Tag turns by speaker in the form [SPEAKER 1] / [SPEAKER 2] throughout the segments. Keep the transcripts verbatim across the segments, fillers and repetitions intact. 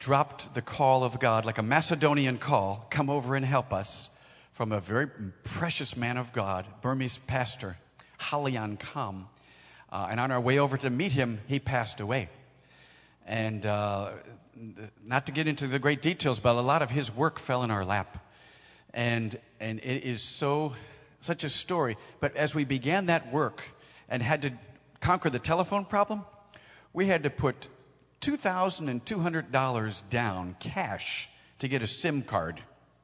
[SPEAKER 1] dropped the call of God, like a Macedonian call, come over and help us, from a very precious man of God, Burmese pastor, Halian Kam. Uh, and on our way over to meet him, he passed away. And uh, not to get into the great details, but a lot of his work fell in our lap. And and it is so such a story. But as we began that work and had to conquer the telephone problem, we had to put two thousand two hundred dollars down cash to get a SIM card.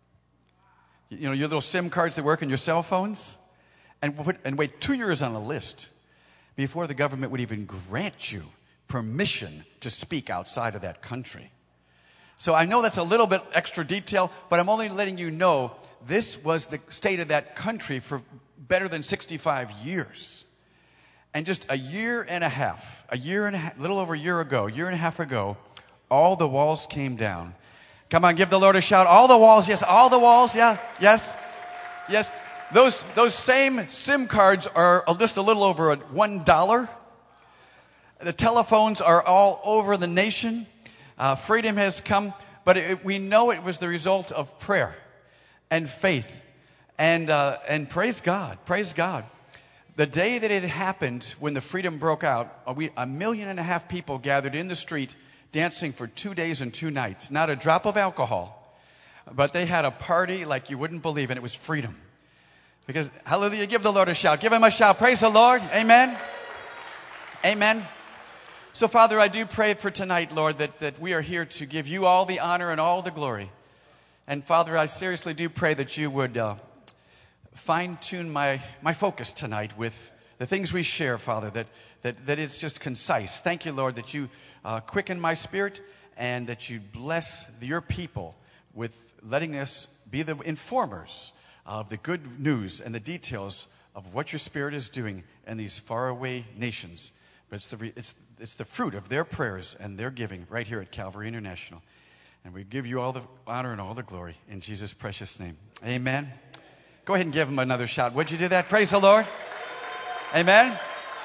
[SPEAKER 1] You know, your little SIM cards that work on your cell phones? And, put, and wait two years on a list before the government would even grant you permission to speak outside of that country. So I know that's a little bit extra detail, but I'm only letting you know this was the state of that country for better than sixty-five years. And just a year and a half, a year and a half, little over a year ago, a year and a half ago, all the walls came down. Come on, give the Lord a shout. All the walls, yes, all the walls, yeah, yes, yes. Those those same SIM cards are just a little over one dollar. The telephones are all over the nation. Uh, freedom has come, but it, we know it was the result of prayer and faith. And uh, and praise God, praise God. The day that it happened, when the freedom broke out, we, a million and a half people gathered in the street dancing for two days and two nights. Not a drop of alcohol, but they had a party like you wouldn't believe, and it was freedom. Because, hallelujah, give the Lord a shout. Give him a shout. Praise the Lord. Amen. Amen. So, Father, I do pray for tonight, Lord, that, that we are here to give you all the honor and all the glory. And, Father, I seriously do pray that you would uh, fine-tune my, my focus tonight with the things we share, Father, that, that, that it's just concise. Thank you, Lord, that you uh, quicken my spirit and that you bless your people with letting us be the informers of the good news and the details of what your Spirit is doing in these faraway nations. But it's the, it's, it's the fruit of their prayers and their giving right here at Calvary International. And we give you all the honor and all the glory in Jesus' precious name. Amen. Go ahead and give him another shout. Would you do that? Praise the Lord. Amen.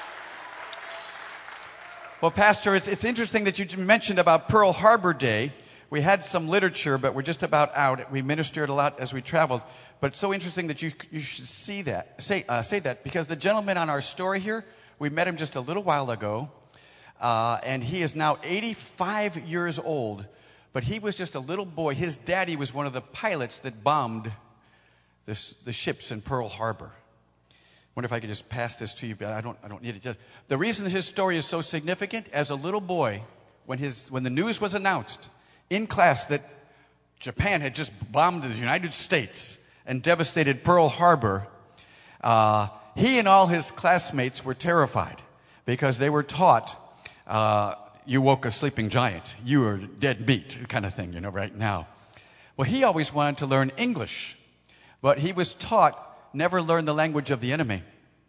[SPEAKER 1] Well, Pastor, it's, it's interesting that you mentioned about Pearl Harbor Day. We had some literature, but we're just about out. We ministered a lot as we traveled. But it's so interesting that you you should see that, say uh, say that, because the gentleman on our story here, we met him just a little while ago, uh, and he is now eighty-five years old. But he was just a little boy. His daddy was one of the pilots that bombed this, the ships in Pearl Harbor. Wonder if I could just pass this to you, but I don't. I don't need it. Just, the reason that his story is so significant, as a little boy, when his when the news was announced in class that Japan had just bombed the United States and devastated Pearl Harbor, uh, he and all his classmates were terrified because they were taught, uh, you woke a sleeping giant, you are dead meat, kind of thing, you know, right now. Well, he always wanted to learn English, but he was taught never learn the language of the enemy.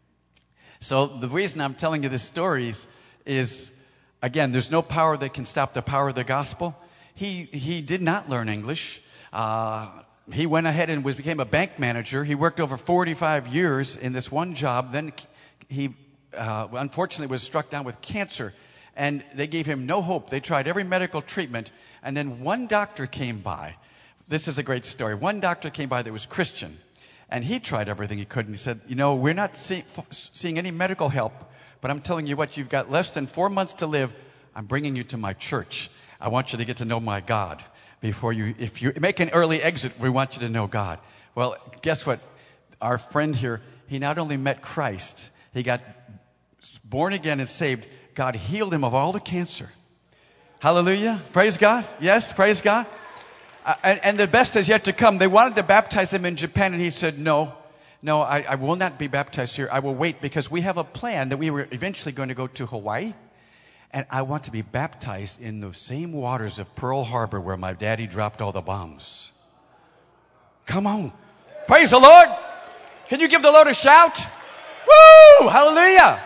[SPEAKER 1] So the reason I'm telling you this story is, is, again, there's no power that can stop the power of the gospel. He he did not learn English. Uh, he went ahead and was became a bank manager. He worked over forty-five years in this one job. Then he uh, unfortunately was struck down with cancer, and they gave him no hope. They tried every medical treatment, and then one doctor came by. This is a great story. One doctor came by that was Christian, and he tried everything he could. And he said, "You know, we're not see, seeing any medical help, but I'm telling you what. You've got less than four months to live. I'm bringing you to my church. I want you to get to know my God before you, if you make an early exit, we want you to know God." Well, guess what? Our friend here, he not only met Christ, he got born again and saved. God healed him of all the cancer. Hallelujah. Praise God. Yes, praise God. Uh, and, and the best is yet to come. They wanted to baptize him in Japan, and he said, no, no, I, I will not be baptized here. I will wait because we have a plan that we were eventually going to go to Hawaii. And I want to be baptized in the same waters of Pearl Harbor where my daddy dropped all the bombs. Come on. Praise the Lord. Can you give the Lord a shout? Woo! Hallelujah.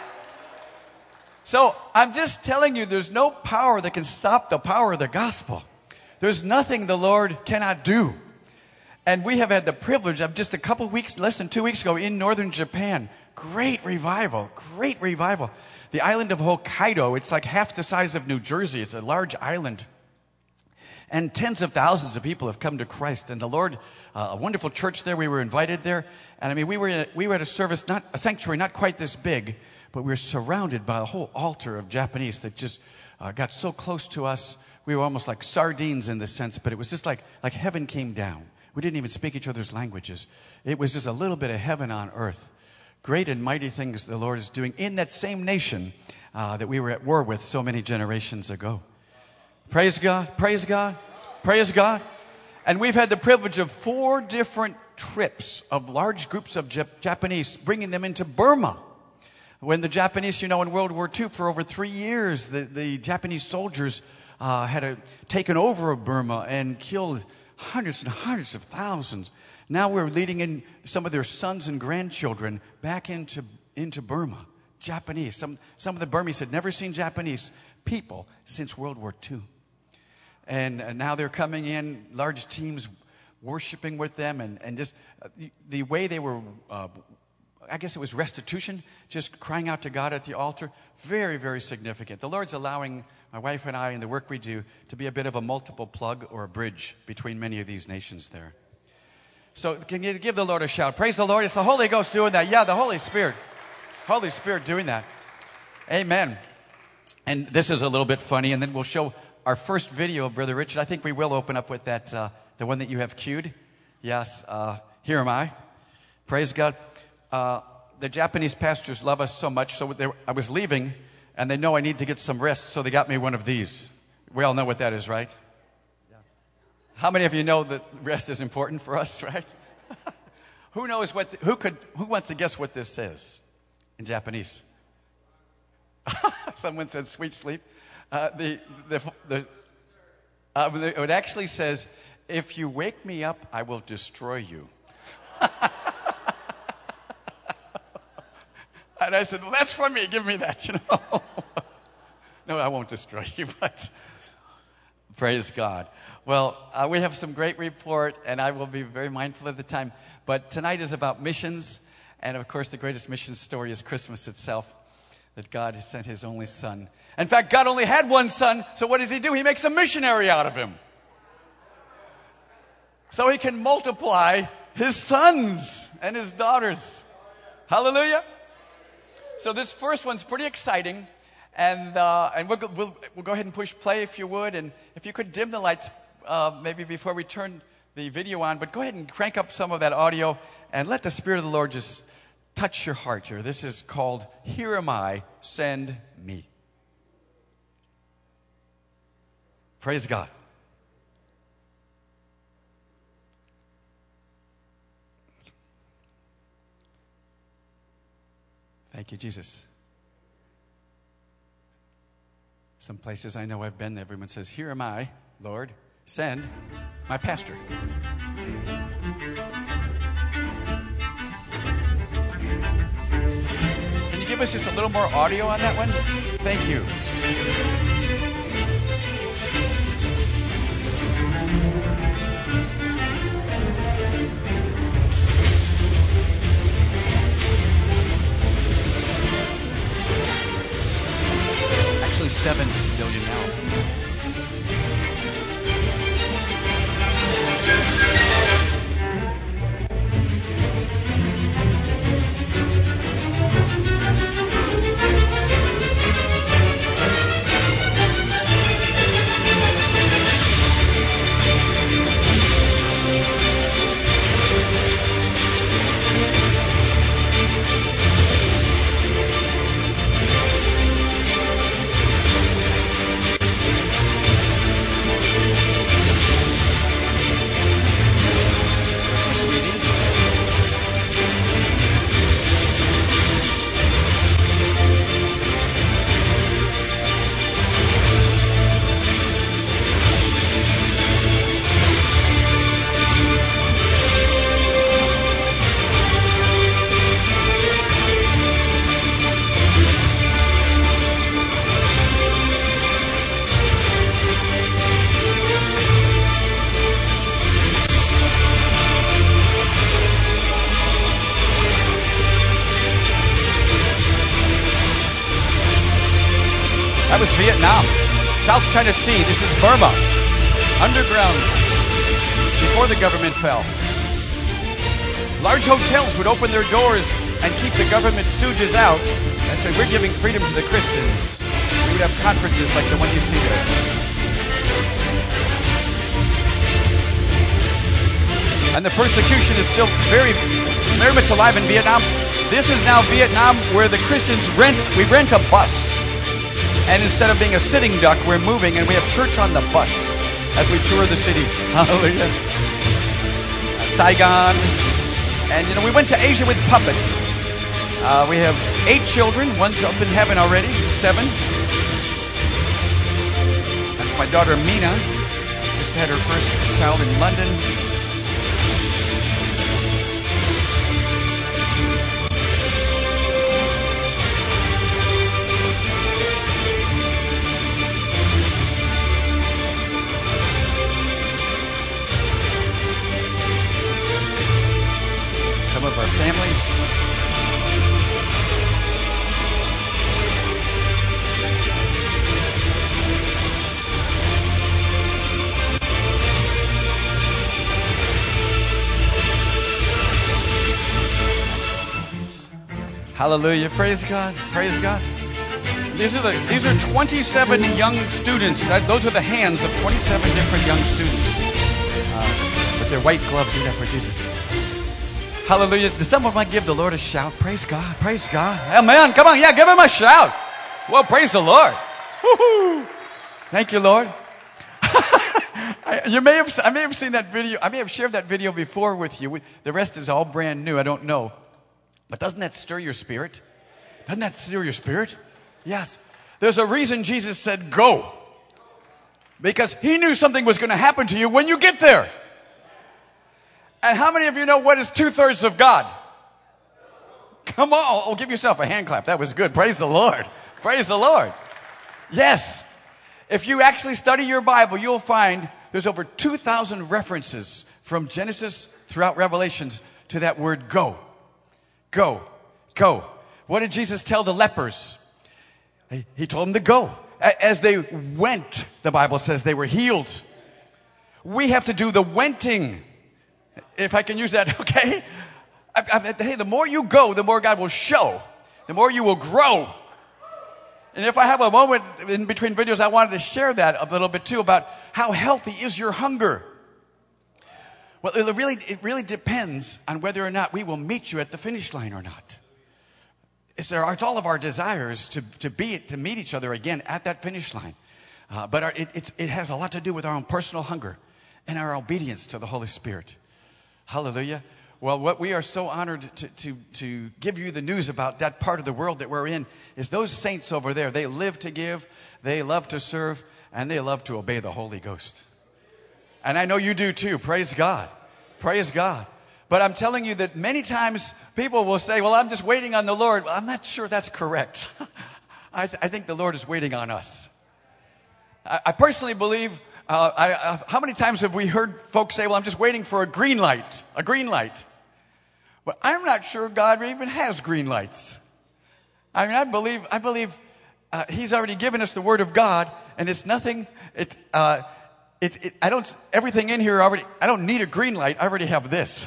[SPEAKER 1] So I'm just telling you, there's no power that can stop the power of the gospel. There's nothing the Lord cannot do. And we have had the privilege of just a couple weeks, less than two weeks ago in northern Japan. Great revival. Great revival. The island of Hokkaido, it's like half the size of New Jersey. It's a large island. And tens of thousands of people have come to Christ. And the Lord, uh, a wonderful church there, we were invited there. And I mean, we were, in a, we were at a service, not a sanctuary, not quite this big, but we were surrounded by a whole altar of Japanese that just uh, got so close to us. We were almost like sardines in this sense, but it was just like, like heaven came down. We didn't even speak each other's languages. It was just a little bit of heaven on earth. Great and mighty things the Lord is doing in that same nation uh, that we were at war with so many generations ago. Praise God, praise God, praise God. And we've had the privilege of four different trips of large groups of Jap- Japanese, bringing them into Burma. When the Japanese, you know, in World War Two, for over three years, the, the Japanese soldiers uh, had a, taken over Burma and killed hundreds and hundreds of thousands. Now we're leading in some of their sons and grandchildren back into, into Burma. Japanese. Some, some of the Burmese had never seen Japanese people since World War Two. And uh, now they're coming in, large teams worshiping with them, and, and just uh, the, the way they were, uh, I guess it was restitution, just crying out to God at the altar. Very, very significant. The Lord's allowing my wife and I and the work we do to be a bit of a multiple plug or a bridge between many of these nations there. So can you give the Lord a shout? Praise the Lord. It's the Holy Ghost doing that. Yeah, the Holy Spirit. Holy Spirit doing that. Amen. And this is a little bit funny, and then we'll show our first video of Brother Richard. I think we will open up with that, uh, the one that you have cued. Yes, uh, here am I. Praise God. Uh, the Japanese pastors love us so much, so they, I was leaving, and they know I need to get some rest, so they got me one of these. We all know what that is, right? Yeah. How many of you know that rest is important for us, right? Who knows what, the, who could, who wants to guess what this says in Japanese? Someone said sweet sleep. Uh, the, the, the, uh, it actually says, if you wake me up, I will destroy you. And I said, well, that's for me. Give me that, you know. No, I won't destroy you, but praise God. Well, uh, we have some great report, and I will be very mindful of the time. But tonight is about missions, and of course, the greatest mission story is Christmas itself, that God has sent His only Son. In fact, God only had one son, so what does He do? He makes a missionary out of him. So He can multiply His sons and His daughters. Hallelujah. So this first one's pretty exciting, and uh, and we'll, we'll, we'll go ahead and push play if you would, and if you could dim the lights uh, maybe before we turn the video on, but go ahead and crank up some of that audio, and let the Spirit of the Lord just touch your heart here. This is called, Here Am I, Send Me. Praise God. Thank you, Jesus. Some places I know I've been, everyone says, Here am I, Lord, send my pastor. Can you give us just a little more audio on that one? Thank you. Seven billion now. That was Vietnam. South China Sea. This is Burma. underground, before the government fell. Large hotels would open their doors and keep the government stooges out and say, we're giving freedom to the Christians. We would have conferences like the one you see there. And the persecution is still very, very much alive in Vietnam. This is now Vietnam where the Christians rent, we rent a bus. And instead of being a sitting duck, we're moving and we have church on the bus as we tour the cities. Hallelujah. Saigon. And, you know, we went to Asia with puppets. Uh, we have eight children. One's up in heaven already. Seven. That's my daughter, Mina. Just had her first child in London. Of our family. Hallelujah. Praise God. Praise God. These are the these are twenty-seven young students. That, those are the hands of twenty-seven different young students uh, with their white gloves. Do that for Jesus. Hallelujah. Does someone want to give the Lord a shout? Praise God. Praise God. Amen. Come on. Yeah, give him a shout. Well, praise the Lord. Woo-hoo. Thank you, Lord. I, you may have, I may have seen that video. I may have shared that video before with you. We, the rest is all brand new. I don't know. But doesn't that stir your spirit? Doesn't that stir your spirit? Yes. There's a reason Jesus said go. Because he knew something was going to happen to you when you get there. And how many of you know what is two-thirds of God? Come on. Oh, give yourself a hand clap. That was good. Praise the Lord. Praise the Lord. Yes. If you actually study your Bible, you'll find there's over two thousand references from Genesis throughout Revelations to that word go. Go. Go. What did Jesus tell the lepers? He told them to go. As they went, the Bible says they were healed. We have to do the wenting. If I can use that, okay? I, I, hey, the more you go, the more God will show. The more you will grow. And if I have a moment in between videos, I wanted to share that a little bit too about how healthy is your hunger. Well, it really, it really depends on whether or not we will meet you at the finish line or not. It's, our, it's all of our desires to, to be to meet each other again at that finish line. Uh, but our, it, it, it has a lot to do with our own personal hunger and our obedience to the Holy Spirit. Hallelujah. Well, what we are so honored to, to, to give you the news about that part of the world that we're in is those saints over there. They live to give, they love to serve, and they love to obey the Holy Ghost. And I know you do too. Praise God. Praise God. But I'm telling you that many times people will say, well, I'm just waiting on the Lord. Well, I'm not sure that's correct. I, th- I think the Lord is waiting on us. I, I personally believe, uh, I, uh, how many times have we heard folks say, well, I'm just waiting for a green light, a green light. But I'm not sure God even has green lights. I mean, I believe, I believe uh, He's already given us the Word of God, and it's nothing, it, uh, It, it, I don't, everything in here already, I don't need a green light. I already have this.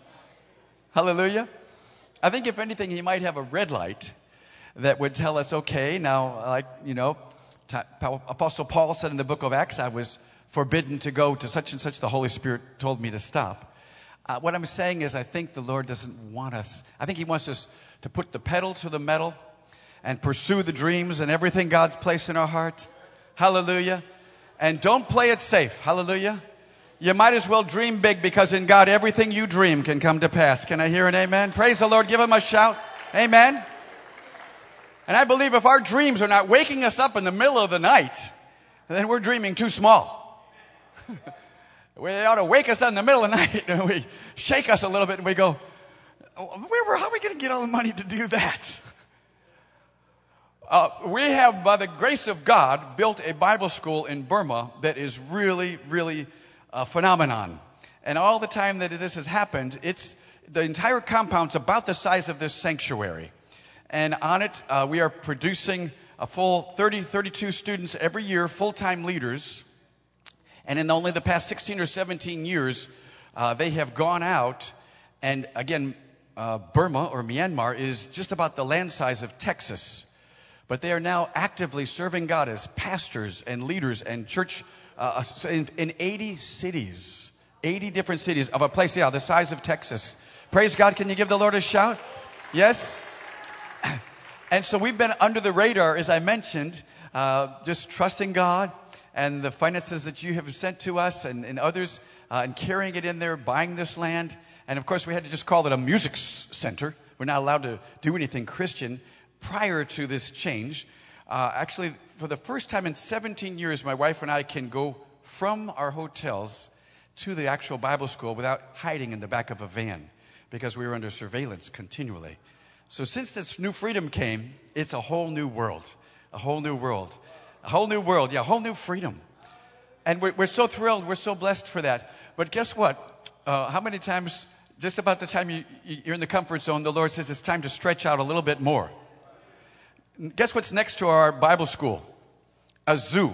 [SPEAKER 1] Hallelujah. I think if anything, He might have a red light that would tell us, okay, now, like, you know, t- Apostle Paul said in the book of Acts, I was forbidden to go to such and such. The Holy Spirit told me to stop. Uh, what I'm saying is I think the Lord doesn't want us. I think He wants us to put the pedal to the metal and pursue the dreams and everything God's placed in our heart. Hallelujah. And don't play it safe. Hallelujah. You might as well dream big, because in God, everything you dream can come to pass. Can I hear an amen? Praise the Lord. Give Him a shout. Amen. And I believe if our dreams are not waking us up in the middle of the night, then we're dreaming too small. We ought to wake us up in the middle of the night and we shake us a little bit and we go, where, how are we going to get all the money to do that? Uh, we have, by the grace of God, built a Bible school in Burma that is really, really a phenomenon. And all the time that this has happened, it's the entire compound's about the size of this sanctuary. And on it, uh, we are producing a full thirty, thirty-two students every year, full-time leaders. And in only the past sixteen or seventeen years, uh, they have gone out. And again, uh, Burma or Myanmar is just about the land size of Texas. But they are now actively serving God as pastors and leaders and church uh, in, in eighty cities, eighty different cities of a place, yeah, the size of Texas. Praise God. Can you give the Lord a shout? Yes? And so we've been under the radar, as I mentioned, uh, just trusting God and the finances that you have sent to us and, and others, uh, and carrying it in there, buying this land. And of course, we had to just call it a music s- center. We're not allowed to do anything Christian prior to this change. Uh, actually, for the first time in seventeen years, my wife and I can go from our hotels to the actual Bible school without hiding in the back of a van, because we were under surveillance continually. So since this new freedom came, it's a whole new world, a whole new world, a whole new world, yeah, a whole new freedom. And we're, we're so thrilled, we're so blessed for that. But guess what? Uh, how many times, just about the time you, you're in the comfort zone, the Lord says it's time to stretch out a little bit more. Guess what's next to our Bible school? A zoo.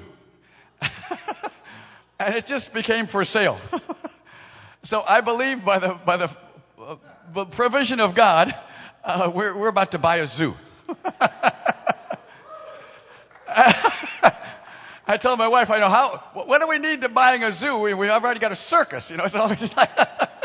[SPEAKER 1] And it just became for sale. So I believe by the, by the uh, provision of God, Uh, we're, we're about to buy a zoo. I told my wife, I know how, what do we need to buying a zoo? We, we've already got a circus, you know. So it's like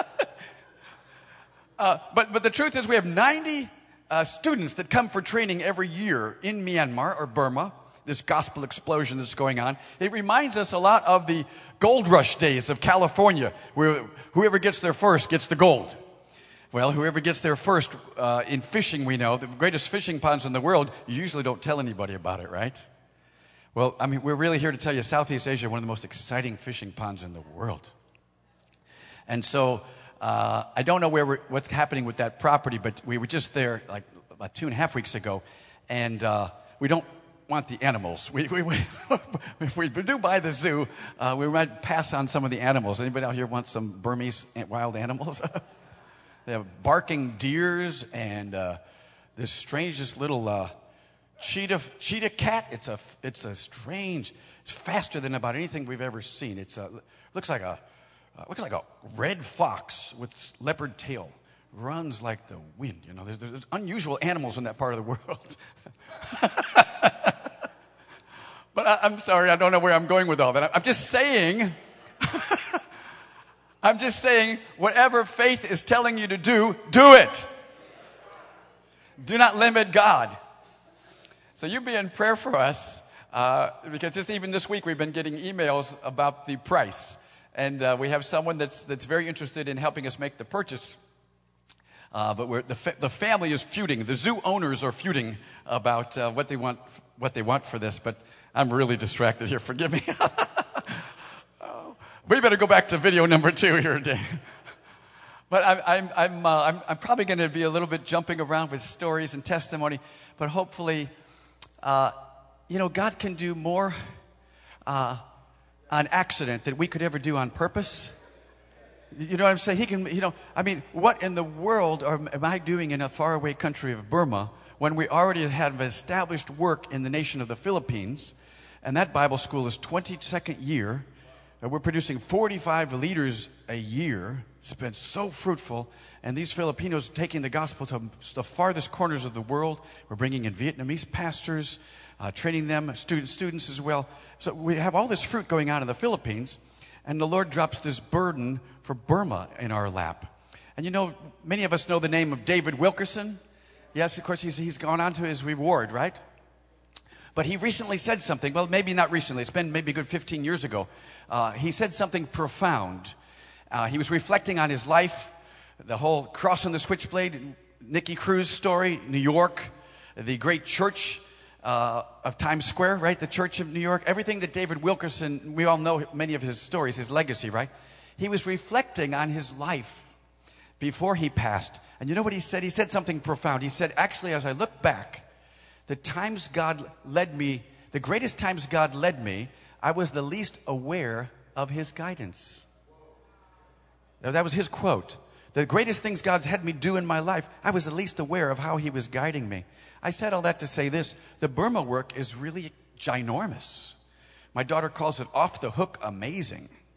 [SPEAKER 1] uh, but, but the truth is we have ninety uh, students that come for training every year in Myanmar or Burma, this gospel explosion that's going on. It reminds us a lot of the gold rush days of California, where whoever gets there first gets the gold. Well, whoever gets there first, uh, in fishing, we know, the greatest fishing ponds in the world, you usually don't tell anybody about it, right? Well, I mean, we're really here to tell you Southeast Asia is one of the most exciting fishing ponds in the world. And so, uh, I don't know where we're, what's happening with that property, but we were just there like about two and a half weeks ago, and uh, we don't want the animals. We, we, we if we do buy the zoo, uh, we might pass on some of the animals. Anybody out here want some Burmese wild animals? They have barking deers and uh, this strangest little uh, cheetah cheetah cat. It's a it's a strange. It's faster than about anything we've ever seen. It's a looks like a uh, looks like a red fox with leopard tail. Runs like the wind. You know, there's, there's unusual animals in that part of the world. But I, I'm sorry, I don't know where I'm going with all that. I'm just saying. I'm just saying, whatever faith is telling you to do, do it. Do not limit God. So you be in prayer for us, uh, because just even this week we've been getting emails about the price. And uh, we have someone that's that's very interested in helping us make the purchase. Uh, but we're, the, fa- the family is feuding. The zoo owners are feuding about uh, what they want what they want for this. But I'm really distracted here. Forgive me. We better go back to video number two here today. But I'm, I'm, I'm, uh, I'm, I'm probably going to be a little bit jumping around with stories and testimony. But hopefully, uh, you know, God can do more uh, on accident than we could ever do on purpose. You know what I'm saying? He can, you know, I mean, what in the world are, am I doing in a faraway country of Burma when we already have established work in the nation of the Philippines? And that Bible school is twenty-second year. We're producing forty-five leaders a year. It's been so fruitful. And these Filipinos taking the gospel to the farthest corners of the world. We're bringing in Vietnamese pastors, uh, training them, student, students as well. So we have all this fruit going on in the Philippines. And the Lord drops this burden for Burma in our lap. And you know, many of us know the name of David Wilkerson. Yes, of course, he's, he's gone on to his reward, right? But he recently said something, well, maybe not recently. It's been maybe a good fifteen years ago. Uh, he said something profound. Uh, he was reflecting on his life, the whole cross on the switchblade, Nicky Cruz story, New York, the great church uh, of Times Square, right? The Church of New York. Everything that David Wilkerson, we all know many of his stories, his legacy, right? He was reflecting on his life before he passed. And you know what he said? He said something profound. He said, actually, as I look back, the times God led me, the greatest times God led me, I was the least aware of his guidance. Now, that was his quote. The greatest things God's had me do in my life, I was the least aware of how he was guiding me. I said all that to say this. The Burma work is really ginormous. My daughter calls it off the hook amazing.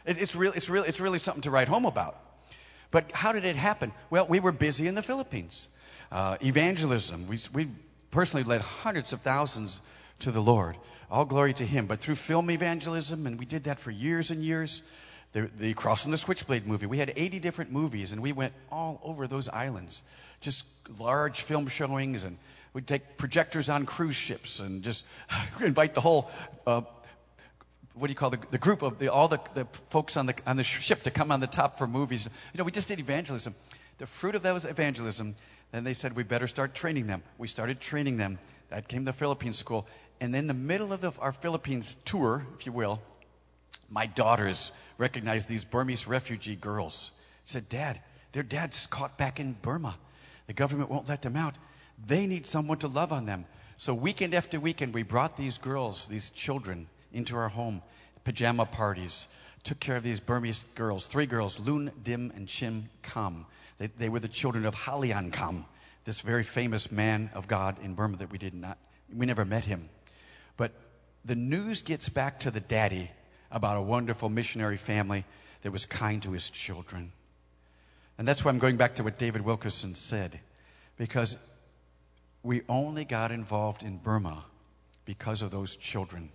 [SPEAKER 1] It, it's, real, it's, real, it's really something to write home about. But how did it happen? Well, we were busy in the Philippines. Uh, evangelism. We, we've personally led hundreds of thousands to the Lord. All glory to Him. But through film evangelism, and we did that for years and years. The, the Crossing the Switchblade movie. We had eighty different movies, and we went all over those islands. Just large film showings, and we'd take projectors on cruise ships, and just invite the whole, uh, what do you call the, the group of the, all the, the folks on the on the ship to come on the top for movies. You know, we just did evangelism. The fruit of that was evangelism. Then they said we better start training them. We started training them. That came the Philippines school, and in the middle of the, our Philippines tour, if you will, my daughters recognized these Burmese refugee girls. Said, Dad, their dad's caught back in Burma. The government won't let them out. They need someone to love on them. So weekend after weekend, we brought these girls, these children, into our home. Pajama parties. Took care of these Burmese girls. Three girls, Loon, Dim, and Chim Kam. They, they were the children of Halian Kam, this very famous man of God in Burma that we did not, we never met him. But the news gets back to the daddy about a wonderful missionary family that was kind to his children. And that's why I'm going back to what David Wilkerson said. Because we only got involved in Burma because of those children.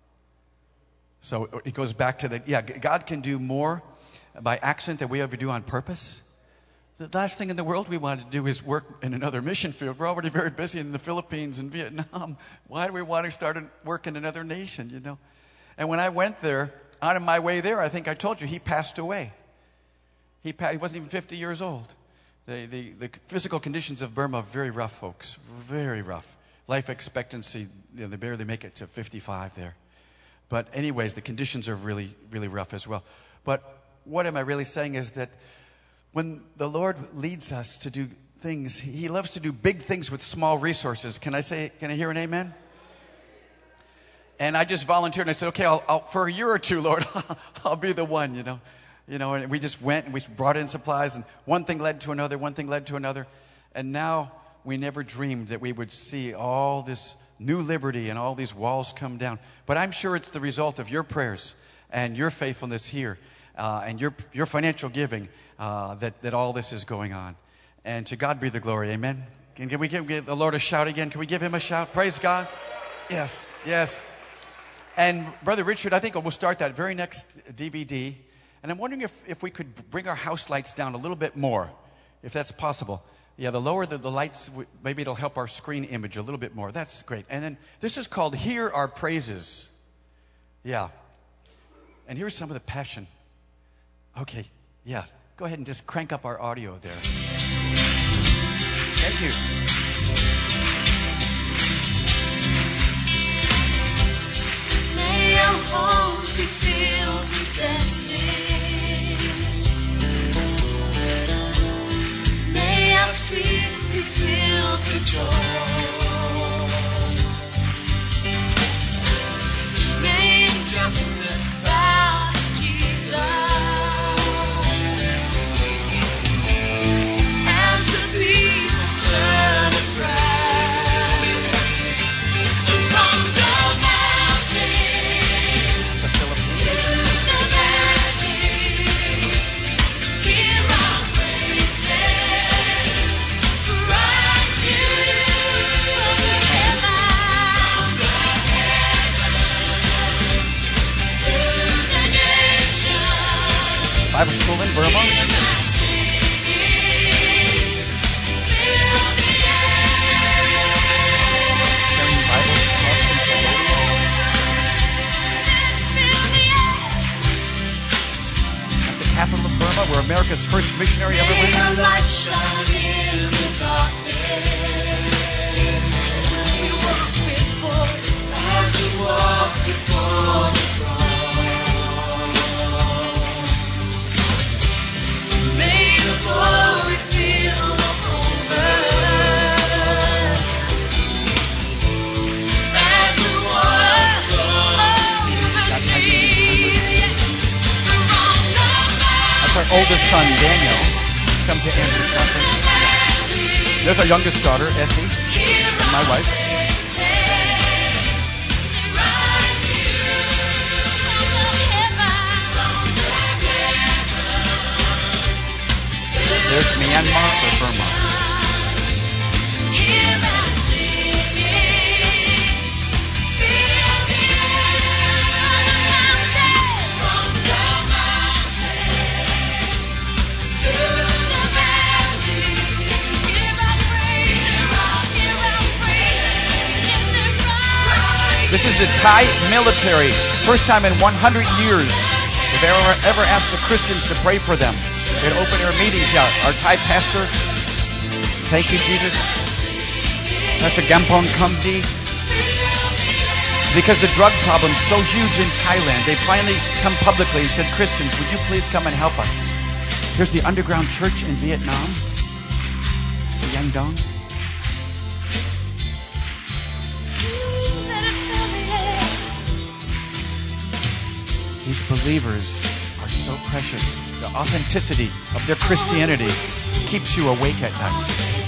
[SPEAKER 1] So it goes back to that, yeah, God can do more by accident than we ever do on purpose. The last thing in the world we want to do is work in another mission field. We're already very busy in the Philippines and Vietnam. Why do we want to start work in another nation, you know? And when I went there, on my way there, I think I told you, he passed away. He, pa- he wasn't even fifty years old. The, the, the physical conditions of Burma are very rough, folks. Very rough. Life expectancy, you know, they barely make it to fifty-five there. But anyways, the conditions are really, really rough as well. But what am I really saying is that when the Lord leads us to do things, He loves to do big things with small resources. Can I say, can I hear an amen? And I just volunteered, and I said, okay, I'll, I'll, for a year or two, Lord, I'll be the one, you know. You know, and we just went, and we brought in supplies, and one thing led to another, one thing led to another. And now we never dreamed that we would see all this new liberty and all these walls come down. But I'm sure it's the result of your prayers and your faithfulness here uh, and your your financial giving uh, that, that all this is going on. And to God be the glory, amen. Can, can we give, give the Lord a shout again? Can we give Him a shout? Praise God. Yes, yes. And Brother Richard, I think we'll start that very next D V D. And I'm wondering if, if we could bring our house lights down a little bit more, if that's possible. Yeah, the lower the, the lights, maybe it'll help our screen image a little bit more. That's great. And then this is called Hear Our Praises. Yeah. And here's some of the passion. Okay, yeah. Go ahead and just crank up our audio there. Thank you.
[SPEAKER 2] May our homes be filled with dancing. May our streets be filled with joy. May injustice bow to Jesus. As the people turn and cry from the mountains to the valley, hear our praises rise to the heavens, to the nations.
[SPEAKER 1] Bible school in Burma. Carrying Bibles across Cambodia. At the capital of Burma, where America's first missionary ever
[SPEAKER 2] May
[SPEAKER 1] went.
[SPEAKER 2] your light shine in the darkness as we walk before, as we walk before the throne. May your glory fill the whole earth as the water flows to the sea. From the
[SPEAKER 1] That's our oldest son, Daniel. He's come to Andrew's conference. There's our youngest daughter, Essie, and my wife. Myanmar or Burma.
[SPEAKER 2] Hear my singing, feel the air, from the mountain to the valley. Hear my praise, hear my praise, in the cry.
[SPEAKER 1] This is the Thai military. First time in one hundred years they've ever, ever asked the Christians to pray for them. They'd open their meetings out. Our Thai pastor, thank you, Jesus. Pastor Gampong Kumdi. Because the drug problem's so huge in Thailand, they finally come publicly and said, Christians, would you please come and help us? Here's the underground church in Vietnam, Yang Dong. These believers are so precious. The authenticity of their Christianity keeps you awake at night.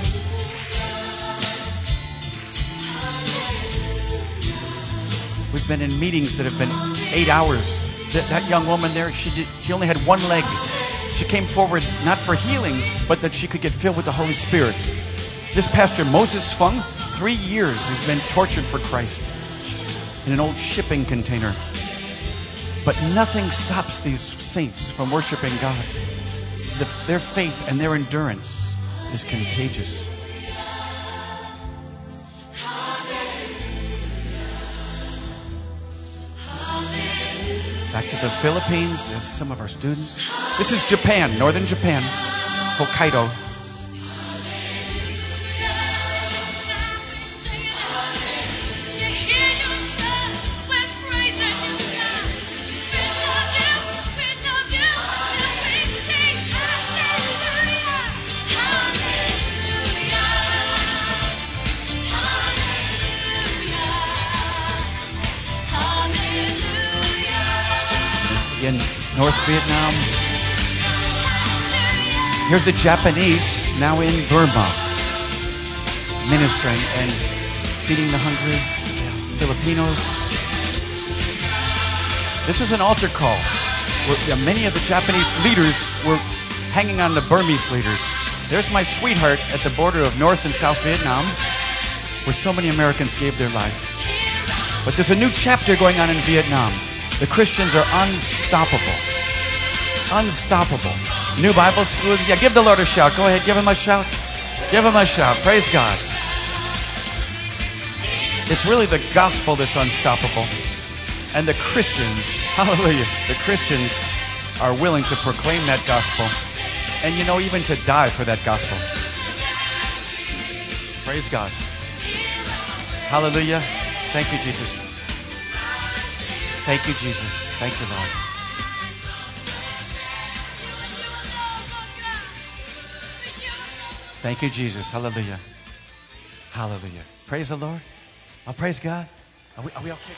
[SPEAKER 1] We've been in meetings that have been eight hours. That, that young woman there, she did, she only had one leg. She came forward not for healing, but that she could get filled with the Holy Spirit. This pastor, Moses Fung, three years he's been tortured for Christ in an old shipping container. But nothing stops these saints from worshiping God. The, their faith and their endurance is contagious. Back to the Philippines, there's some of our students. This is Japan, northern Japan, Hokkaido. In North Vietnam. Here's the Japanese now in Burma, ministering and feeding the hungry. Filipinos. This is an altar call where many of the Japanese leaders were hanging on the Burmese leaders. There's my sweetheart at the border of North and South Vietnam, where so many Americans gave their life. But there's a new chapter going on in Vietnam. The Christians are unstoppable. Unstoppable. New Bible schools. Yeah, give the Lord a shout. Go ahead, give him a shout. Give him a shout. Praise God. It's really the gospel that's unstoppable. And the Christians, hallelujah, the Christians are willing to proclaim that gospel. And you know, even to die for that gospel. Praise God. Hallelujah. Thank you, Jesus. Thank you, Jesus. Thank you, Lord. Thank you, Jesus. Hallelujah. Hallelujah. Praise the Lord. Oh, praise God. Are we, are we okay?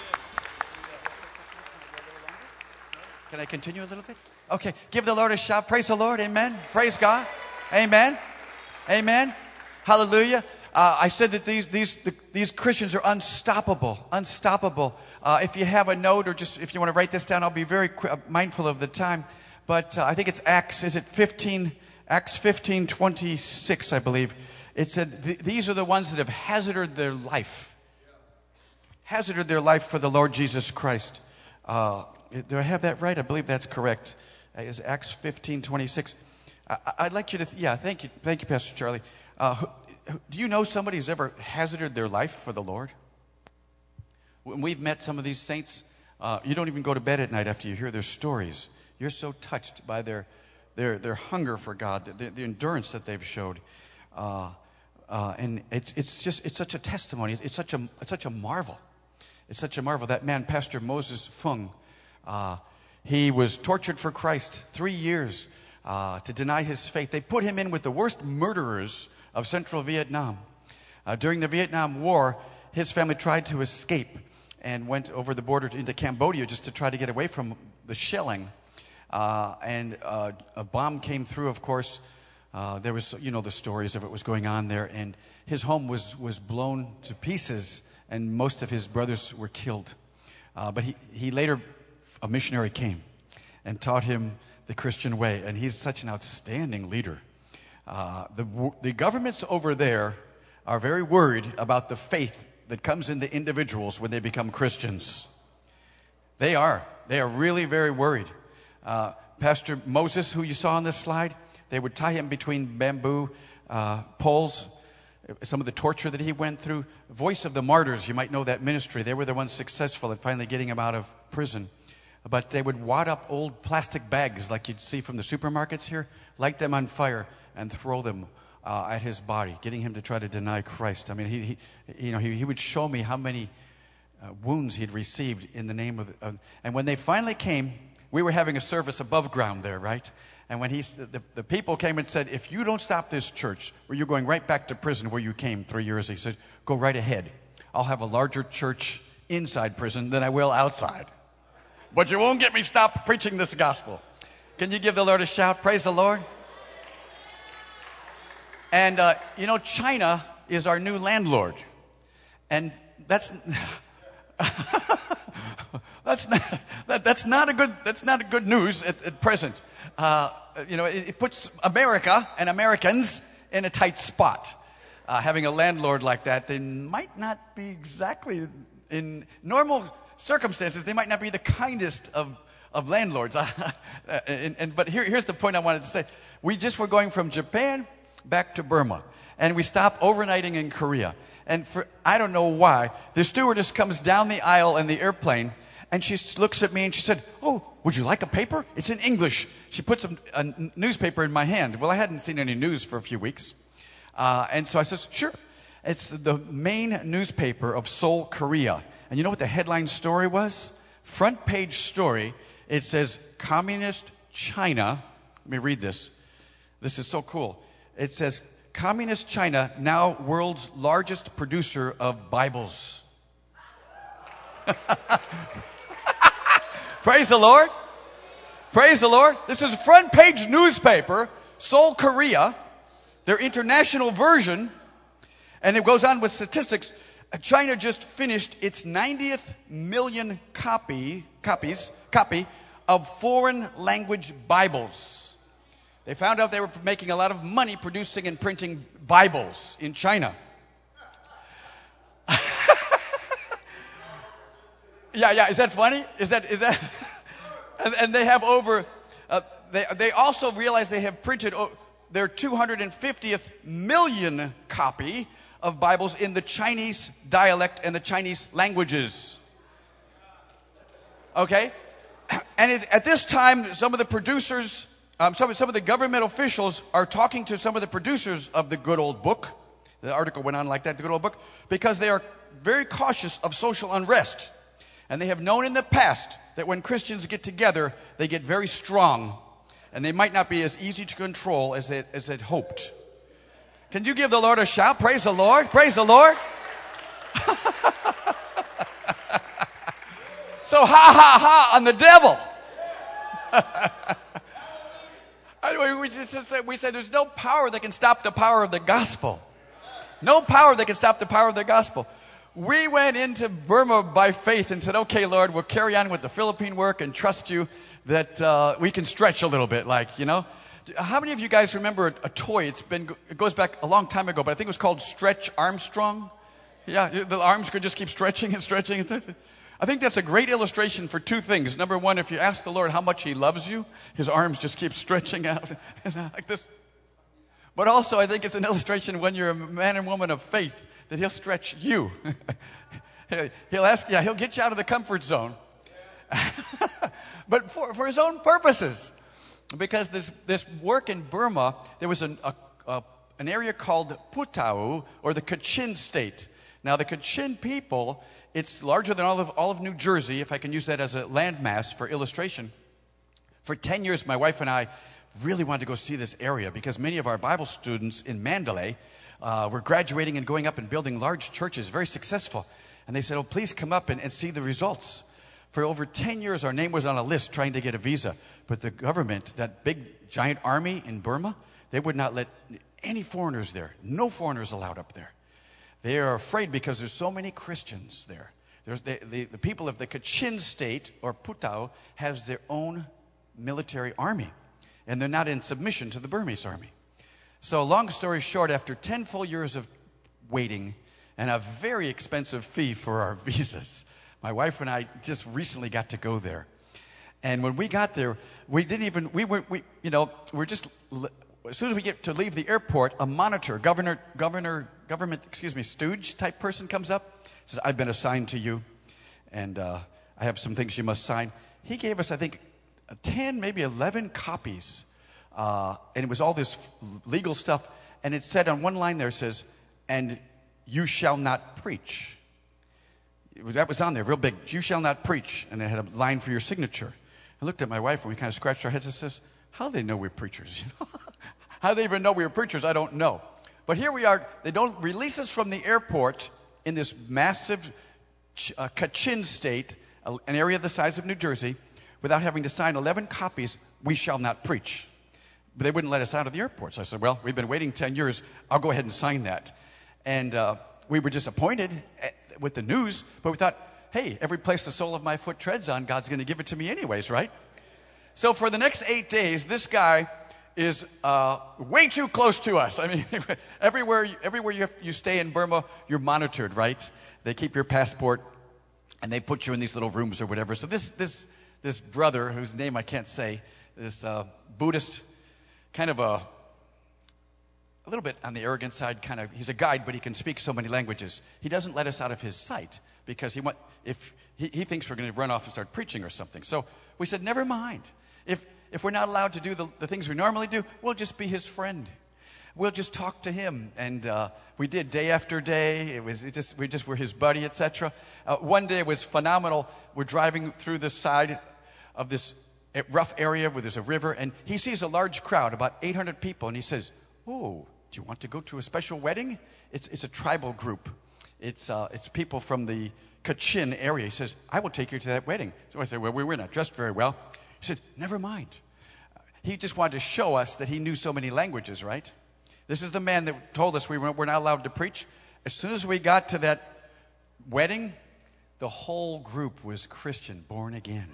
[SPEAKER 1] Can I continue a little bit? Okay. Give the Lord a shout. Praise the Lord. Amen. Praise God. Amen. Amen. Hallelujah. Uh, I said that these these the, these Christians are unstoppable, unstoppable. Uh, if you have a note or just if you want to write this down, I'll be very qu- uh, mindful of the time. But uh, I think it's Acts. Is it fifteen? Acts fifteen twenty six, I believe. It said th- these are the ones that have hazarded their life, hazarded their life for the Lord Jesus Christ. Uh, do I have that right? I believe that's correct. Uh, is Acts fifteen twenty six? I- I'd like you to. Th- yeah, thank you, thank you, Pastor Charlie. Uh, who, Do you know somebody who's ever hazarded their life for the Lord? When we've met some of these saints, uh, you don't even go to bed at night after you hear their stories. You're so touched by their their, their hunger for God, the, the endurance that they've showed. Uh, uh, and it's it's just it's such a testimony. It's such a it's such a marvel. It's such a marvel. That man, Pastor Moses Fung, uh, he was tortured for Christ three years uh, to deny his faith. They put him in with the worst murderers of Central Vietnam. Uh, during the Vietnam War, his family tried to escape and went over the border to, into Cambodia just to try to get away from the shelling. Uh, and uh, a bomb came through, of course. Uh, there was, you know, the stories of what was going on there. And his home was, was blown to pieces, and most of his brothers were killed. Uh, but he, he later, a missionary came and taught him the Christian way. And he's such an outstanding leader. Uh, the, the governments over there are very worried about the faith that comes into individuals when they become Christians. They are. They are really very worried. Uh, Pastor Moses, who you saw on this slide, they would tie him between bamboo uh, poles. Some of the torture that he went through. Voice of the Martyrs, you might know that ministry. They were the ones successful at finally getting him out of prison. But they would wad up old plastic bags like you'd see from the supermarkets here, light them on fire, and throw them uh, at his body, getting him to try to deny Christ. I mean, he, he you know, he, he would show me how many uh, wounds he'd received in the name of. Uh, and when they finally came, we were having a service above ground there, right? And when he, the, the people came and said, "If you don't stop this church, where you're going right back to prison where you came three years," he said, "go right ahead. I'll have a larger church inside prison than I will outside. But you won't get me stopped preaching this gospel." Can you give the Lord a shout? Praise the Lord. And, uh, you know, China is our new landlord. And that's that's not, that, that's not a good that's not a good news at, at present. Uh, you know, it, it puts America and Americans in a tight spot. Uh, having a landlord like that, they might not be exactly in normal circumstances. They might not be the kindest of of landlords. and, and but here, here's the point I wanted to say: we just were going from Japan back to Burma, and we stopped overnighting in Korea. And for I don't know why, the stewardess comes down the aisle in the airplane, and she looks at me and she said, "Oh, would you like a paper? It's in English." She puts a, a newspaper in my hand. Well, I hadn't seen any news for a few weeks, uh, and so I said, "Sure." It's the main newspaper of Seoul, Korea. And you know what the headline story was? Front page story. It says, "Communist China." Let me read this. This is so cool. It says, "Communist China, now world's largest producer of Bibles." Praise the Lord. Praise the Lord. This is a front page newspaper, Seoul, Korea, their international version. And it goes on with statistics. China just finished its ninetieth million copy, copies, copy of foreign language Bibles. They found out they were making a lot of money producing and printing Bibles in China. yeah, yeah. Is that funny? Is that is that? and, and they have over. Uh, they they also realize they have printed oh, their two hundred fiftieth million copy of Bibles in the Chinese dialect and the Chinese languages. Okay, and it, at this time, some of the producers. Um, some, some of the government officials are talking to some of the producers of the good old book. The article went on like that, the good old book, because they are very cautious of social unrest. And they have known in the past that when Christians get together, they get very strong. And they might not be as easy to control as they, as they'd hoped. Can you give the Lord a shout? Praise the Lord. Praise the Lord. So ha ha ha on the devil. We just said, we said there's no power that can stop the power of the gospel. No power that can stop the power of the gospel. We went into Burma by faith and said, "Okay, Lord, we'll carry on with the Philippine work and trust you that uh, we can stretch a little bit." Like, you know, how many of you guys remember a, a toy? It's been it goes back a long time ago, but I think it was called Stretch Armstrong. Yeah, the arms could just keep stretching and stretching and stretching. I think that's a great illustration for two things. Number one, if you ask the Lord how much He loves you, His arms just keep stretching out like this. But also, I think it's an illustration when you're a man and woman of faith that He'll stretch you. He'll ask, yeah, He'll get you out of the comfort zone. But for, for His own purposes. Because this, this work in Burma, there was an, a, a, an area called Putao, or the Kachin state. Now, the Kachin people, it's larger than all of, all of New Jersey, if I can use that as a landmass for illustration. For ten years, my wife and I really wanted to go see this area because many of our Bible students in Mandalay uh, were graduating and going up and building large churches, very successful. And they said, "Oh, please come up and, and see the results." For over ten years, our name was on a list trying to get a visa. But the government, that big, giant army in Burma, they would not let any foreigners there. No foreigners allowed up there. They are afraid because there's so many Christians there. There's the, the, the people of the Kachin state, or Putao, has their own military army. And they're not in submission to the Burmese army. So long story short, after ten full years of waiting and a very expensive fee for our visas, my wife and I just recently got to go there. And when we got there, we didn't even, we were, we, you know, we're just, as soon as we get to leave the airport, a monitor, governor, governor, government, excuse me, stooge type person comes up, says, I've been assigned to you, and uh, I have some things you must sign. He gave us, I think, ten, maybe eleven copies, uh, and it was all this legal stuff, and it said on one line there, it says, and you shall not preach. That was on there, real big, you shall not preach, and it had a line for your signature. I looked at my wife and we kind of scratched our heads and says, how do they know we're preachers? You know? How do they even know we were preachers? I don't know. But here we are. They don't release us from the airport in this massive uh, Kachin state, uh, an area the size of New Jersey, without having to sign eleven copies, we shall not preach. But they wouldn't let us out of the airport. So I said, well, we've been waiting ten years. I'll go ahead and sign that. And uh, we were disappointed with the news, but we thought, hey, every place the sole of my foot treads on, God's going to give it to me anyways, right? So for the next eight days, this guy is uh, way too close to us. I mean, everywhere, everywhere you, have, you stay in Burma, you're monitored, right? They keep your passport, and they put you in these little rooms or whatever. So this this this brother, whose name I can't say, this uh, Buddhist, kind of a a little bit on the arrogant side, kind of, he's a guide, but he can speak so many languages. He doesn't let us out of his sight because he want, if he, he thinks we're going to run off and start preaching or something. So we said, never mind. If if we're not allowed to do the, the things we normally do, we'll just be his friend. We'll just talk to him. And uh, we did day after day. It was it just we just were his buddy, et cetera. Uh, one day was phenomenal. We're driving through the side of this rough area where there's a river, and he sees a large crowd, about eight hundred people, and he says, oh, do you want to go to a special wedding? It's it's a tribal group. It's uh, it's people from the Kachin area. He says, I will take you to that wedding. So I said, well, we were not dressed very well. He said, never mind. He just wanted to show us that he knew so many languages, right? This is the man that told us we were, we're not allowed to preach. As soon as we got to that wedding, the whole group was Christian, born again.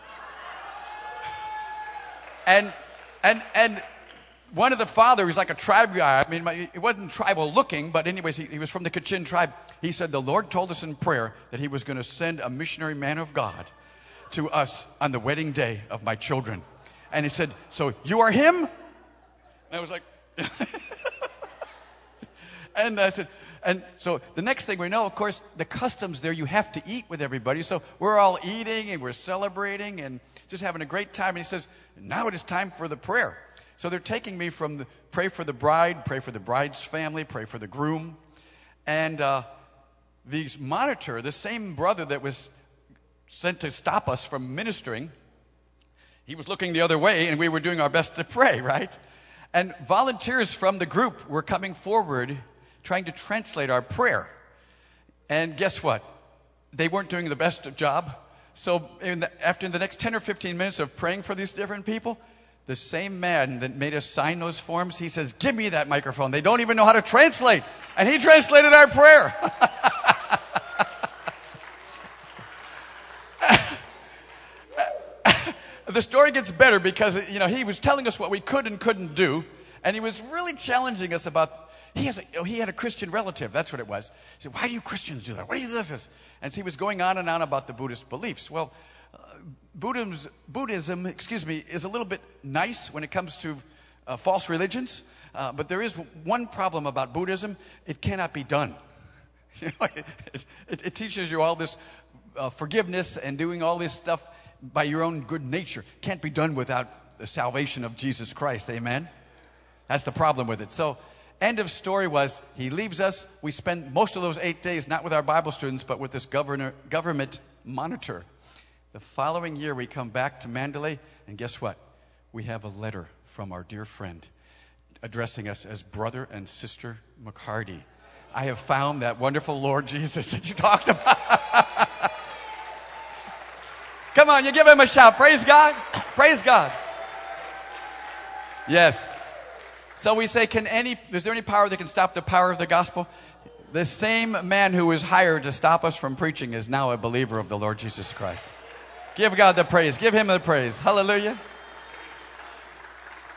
[SPEAKER 1] And and and one of the fathers, was like a tribe guy. I mean, my, he wasn't tribal looking, but anyways, he, he was from the Kachin tribe. He said the Lord told us in prayer that he was going to send a missionary man of God to us on the wedding day of my children. And he said, so you are him? And I was like, and I said, and so the next thing we know, of course, the customs there, you have to eat with everybody. So we're all eating and we're celebrating and just having a great time. And he says, now it is time for the prayer. So they're taking me from the pray for the bride, pray for the bride's family, pray for the groom. And uh, the monitor, the same brother that was sent to stop us from ministering, he was looking the other way, and we were doing our best to pray, right? And volunteers from the group were coming forward trying to translate our prayer. And guess what? They weren't doing the best job. So in the, after the next ten or fifteen minutes of praying for these different people, the same man that made us sign those forms, he says, give me that microphone. They don't even know how to translate. And he translated our prayer. The story gets better because, you know, he was telling us what we could and couldn't do. And he was really challenging us about, he, has a, he had a Christian relative. That's what it was. He said, why do you Christians do that? Why do you do this? And he was going on and on about the Buddhist beliefs. Well, uh, Buddhism, Buddhism, excuse me, is a little bit nice when it comes to uh, false religions. Uh, but there is one problem about Buddhism. It cannot be done. You know, it, it, it teaches you all this uh, forgiveness and doing all this stuff by your own good nature. Can't be done without the salvation of Jesus Christ. Amen? That's the problem with it. So, end of story was, he leaves us. We spend most of those eight days not with our Bible students, but with this governor, government monitor. The following year, we come back to Mandalay, and guess what? We have a letter from our dear friend addressing us as Brother and Sister McCarty. I have found that wonderful Lord Jesus that you talked about. Come on, you give him a shout. Praise God. Praise God. Yes. So we say, can any, is there any power that can stop the power of the gospel? The same man who was hired to stop us from preaching is now a believer of the Lord Jesus Christ. Give God the praise. Give him the praise. Hallelujah.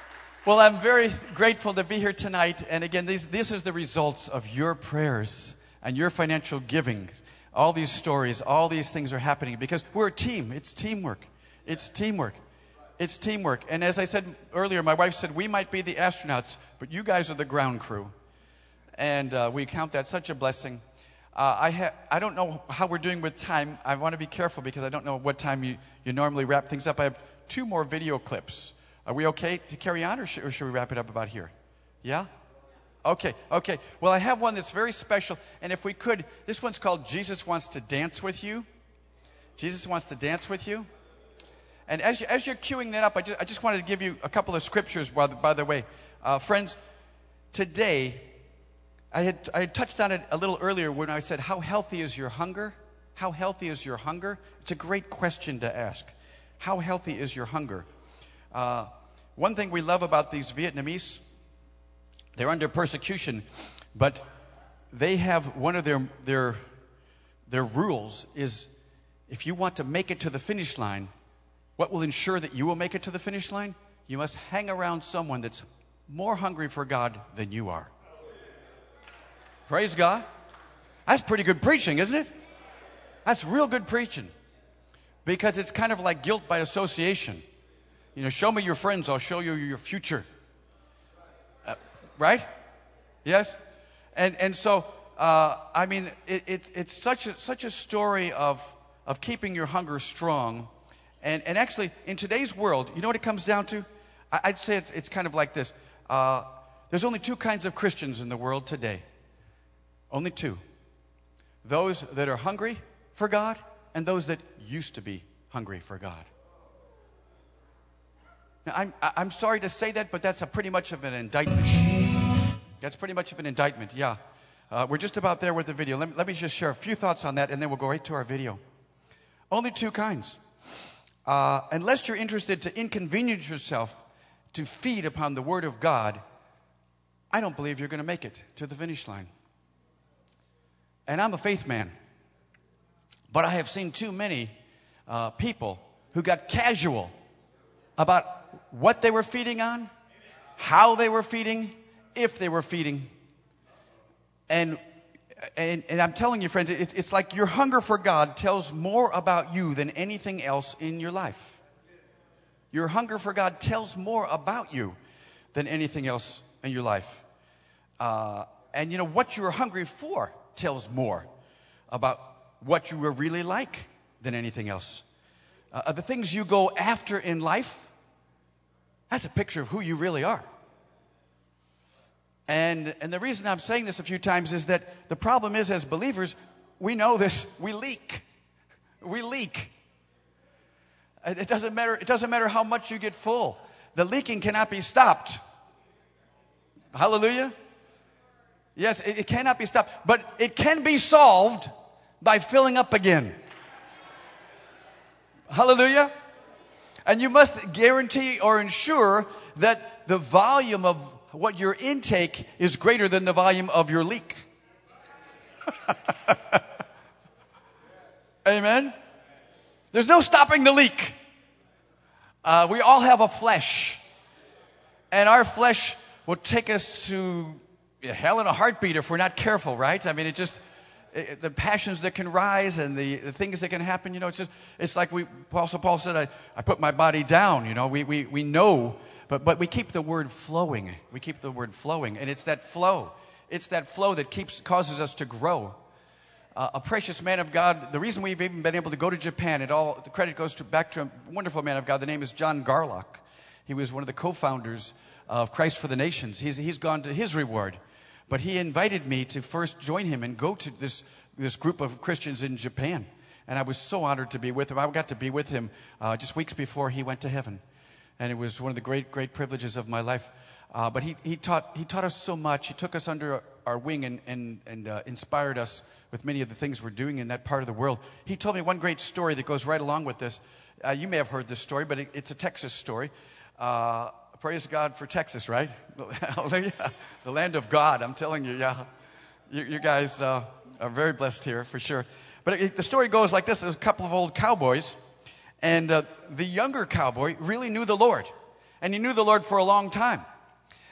[SPEAKER 1] Well, I'm very grateful to be here tonight. And again, these, this is the results of your prayers and your financial giving. All these stories, all these things are happening because we're a team. It's teamwork. It's teamwork. It's teamwork. And as I said earlier, my wife said, we might be the astronauts, but you guys are the ground crew. And uh, we count that such a blessing. Uh, I, ha- I don't know how we're doing with time. I want to be careful because I don't know what time you, you normally wrap things up. I have two more video clips. Are we okay to carry on, or, sh- or should we wrap it up about here? Yeah? Okay, okay. Well, I have one that's very special. And if we could, this one's called Jesus Wants to Dance with You. Jesus Wants to Dance with You. And as, you, as you're queuing that up, I just, I just wanted to give you a couple of scriptures, by the, by the way. Uh, friends, today, I had, I had touched on it a little earlier when I said, how healthy is your hunger? How healthy is your hunger? It's a great question to ask. How healthy is your hunger? Uh, one thing we love about these Vietnamese, they're under persecution, but they have one of their, their, their rules is if you want to make it to the finish line, what will ensure that you will make it to the finish line? You must hang around someone that's more hungry for God than you are. Praise God. That's pretty good preaching, isn't it? That's real good preaching. Because it's kind of like guilt by association. You know, show me your friends, I'll show you your future. Uh, right? Yes? And and so, uh, I mean, it, it, it's such a, such a story of, of keeping your hunger strong. And, and actually, in today's world, you know what it comes down to? I, I'd say it's, it's kind of like this. Uh, there's only two kinds of Christians in the world today. Only two. Those that are hungry for God and those that used to be hungry for God. Now, I'm, I'm sorry to say that, but that's a pretty much of an indictment. That's pretty much of an indictment, yeah. Uh, we're just about there with the video. Let me, let me just share a few thoughts on that, and then we'll go right to our video. Only two kinds. Uh, unless you're interested to inconvenience yourself to feed upon the Word of God, I don't believe you're going to make it to the finish line. And I'm a faith man. But I have seen too many uh, people who got casual about what they were feeding on, how they were feeding, if they were feeding. And and, and I'm telling you, friends, it, it's like your hunger for God tells more about you than anything else in your life. Your hunger for God tells more about you than anything else in your life. Uh, and you know, what you're hungry for tells more about what you are really like than anything else. Uh, the things you go after in life, that's a picture of who you really are. And and the reason I'm saying this a few times is that the problem is, as believers, we know this, we leak. We leak. It doesn't matter, it doesn't matter how much you get full. The leaking cannot be stopped. Hallelujah. Yes, it, it cannot be stopped, but it can be solved by filling up again. Hallelujah. And you must guarantee or ensure that the volume of what your intake is greater than the volume of your leak. Amen. There's no stopping the leak. Uh, we all have a flesh. And our flesh will take us to hell in a heartbeat if we're not careful, right? I mean, it just, it, the passions that can rise and the, the things that can happen, you know, it's just, it's like we, Apostle Paul said, I, I put my body down, you know, we, we, we know, but, but we keep the word flowing. We keep the word flowing. And it's that flow. It's that flow that keeps, causes us to grow. Uh, a precious man of God, the reason we've even been able to go to Japan, it all, the credit goes to, back to a wonderful man of God. The name is John Garlock. He was one of the co-founders of Christ for the Nations. He's, he's gone to his reward. But he invited me to first join him and go to this, this group of Christians in Japan. And I was so honored to be with him. I got to be with him uh, just weeks before he went to heaven. And it was one of the great, great privileges of my life. Uh, but he, he, taught, he taught us so much. He took us under our wing and, and, and uh, inspired us with many of the things we're doing in that part of the world. He told me one great story that goes right along with this. Uh, you may have heard this story, but it, it's a Texas story. Uh, praise God for Texas, right? Hallelujah. The land of God, I'm telling you, yeah. You, you guys uh, are very blessed here, for sure. But it, the story goes like this. There's a couple of old cowboys, and uh, the younger cowboy really knew the Lord. And he knew the Lord for a long time.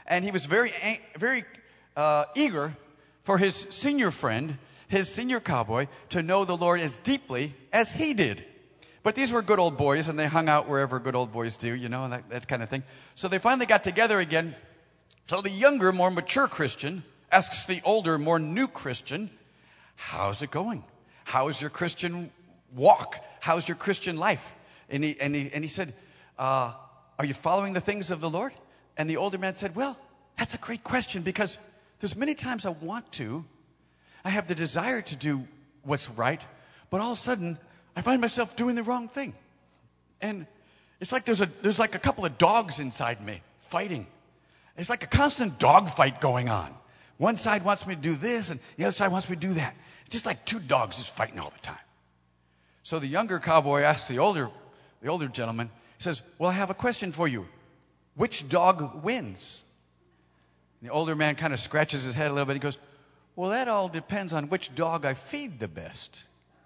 [SPEAKER 1] And he was very, very uh, eager for his senior friend, his senior cowboy, to know the Lord as deeply as he did. But these were good old boys, and they hung out wherever good old boys do, you know, that, that kind of thing. So they finally got together again. So the younger, more mature Christian asks the older, more new Christian, how's it going? How's your Christian walk? How's your Christian life? And he, and he, and he said, uh, are you following the things of the Lord? And the older man said, well, that's a great question, because there's many times I want to. I have the desire to do what's right, but all of a sudden, I find myself doing the wrong thing. And it's like there's a there's like a couple of dogs inside me fighting. It's like a constant dog fight going on. One side wants me to do this, and the other side wants me to do that. It's just like two dogs just fighting all the time. So the younger cowboy asked the older, the older gentleman, he says, well, I have a question for you. Which dog wins? And the older man kind of scratches his head a little bit. He goes, well, that all depends on which dog I feed the best.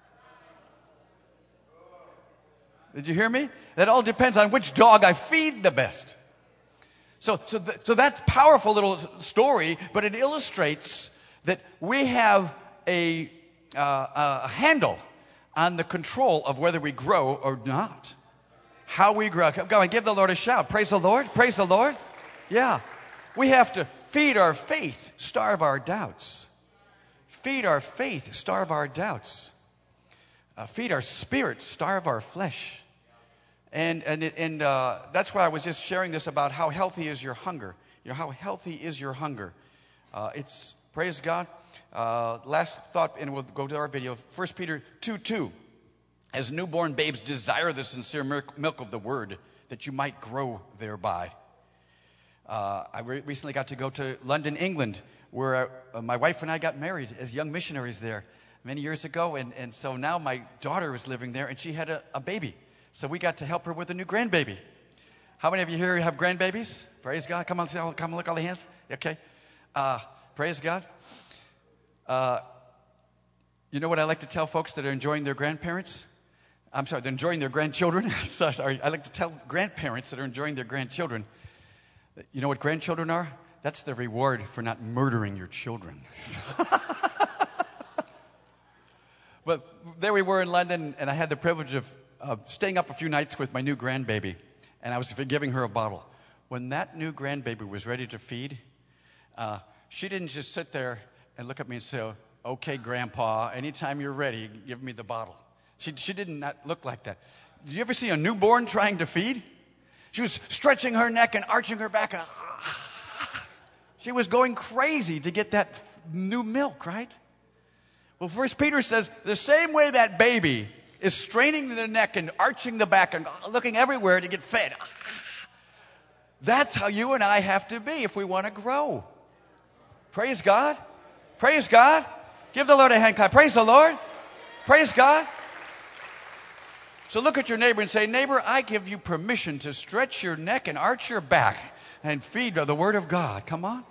[SPEAKER 1] Did you hear me? That all depends on which dog I feed the best. So, so, th- so that's a powerful little story, but it illustrates that we have a, uh, a handle on the control of whether we grow or not. How we grow. Come on, give the Lord a shout. Praise the Lord. Praise the Lord. Yeah. We have to feed our faith, starve our doubts. Feed our faith, starve our doubts. Uh, feed our spirit, starve our flesh. And and it, and uh, that's why I was just sharing this about how healthy is your hunger. You know, how healthy is your hunger? Uh, it's, praise God. Uh, last thought, and we'll go to our video. First Peter two two. As newborn babes, desire the sincere milk of the word, that you might grow thereby. Uh, I re- recently got to go to London, England, where uh, my wife and I got married as young missionaries there many years ago. And, and so now my daughter was living there, and she had a, a baby. So we got to help her with a new grandbaby. How many of you here have grandbabies? Praise God. Come on, come look all the hands. Okay. Uh, praise God. Uh, you know what I like to tell folks that are enjoying their grandparents? I'm sorry, they're enjoying their grandchildren. so, sorry, I like to tell grandparents that are enjoying their grandchildren. You know what grandchildren are? That's the reward for not murdering your children. But there we were in London, and I had the privilege of, of staying up a few nights with my new grandbaby, and I was giving her a bottle. When that new grandbaby was ready to feed, uh, she didn't just sit there and look at me and say, okay, Grandpa, anytime you're ready, give me the bottle. She, she did not look like that. Did you ever see a newborn trying to feed? She was stretching her neck and arching her back. And, she was going crazy to get that new milk, right? Well, First Peter says, the same way that baby is straining the neck and arching the back and looking everywhere to get fed, that's how you and I have to be if we want to grow. Praise God. Praise God. Give the Lord a hand clap. Praise the Lord. Praise God. So look at your neighbor and say, neighbor, I give you permission to stretch your neck and arch your back and feed the word of God. Come on.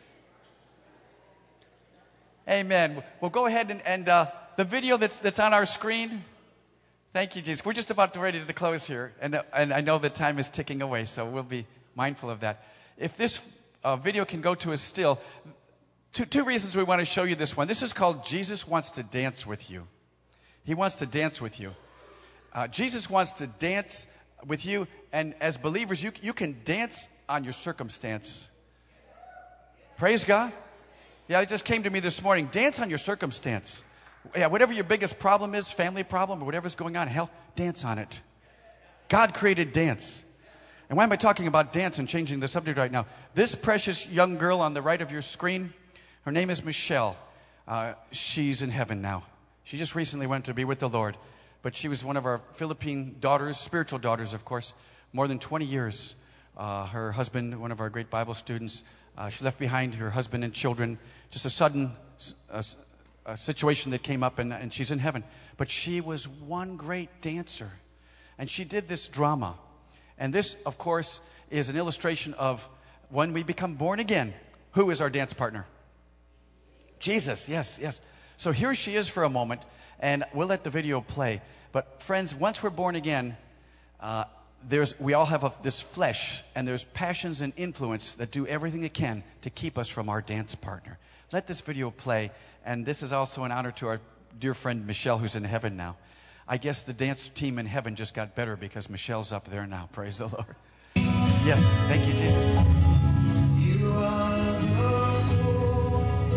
[SPEAKER 1] Amen. Well, go ahead and, and uh, the video that's that's on our screen. Thank you, Jesus. We're just about to ready to close here, and uh, and I know that time is ticking away, so we'll be mindful of that. If this uh, video can go to a still, two two reasons we want to show you this one. This is called Jesus Wants to Dance with You. He wants to dance with you. Uh, Jesus wants to dance with you, and as believers, you you can dance on your circumstance. Praise God. Yeah, it just came to me this morning. Dance on your circumstance. Yeah, whatever your biggest problem is, family problem, or whatever's going on in health, dance on it. God created dance. And why am I talking about dance and changing the subject right now? This precious young girl on the right of your screen, her name is Michelle. Uh, she's in heaven now. She just recently went to be with the Lord. But she was one of our Philippine daughters, spiritual daughters, of course, more than twenty years. Uh, her husband, one of our great Bible students, uh, she left behind her husband and children. Just a sudden uh, a situation that came up, and, and she's in heaven. But she was one great dancer. And she did this drama. And this, of course, is an illustration of when we become born again. Who is our dance partner? Jesus, yes, yes. So here she is for a moment, and we'll let the video play. But friends, once we're born again, uh, there's, we all have a, this flesh, and there's passions and influence that do everything they can to keep us from our dance partner. Let this video play, and this is also an honor to our dear friend Michelle, who's in heaven now. I guess the dance team in heaven just got better because Michelle's up there now. Praise the Lord. Yes, thank you, Jesus.
[SPEAKER 2] You are the hope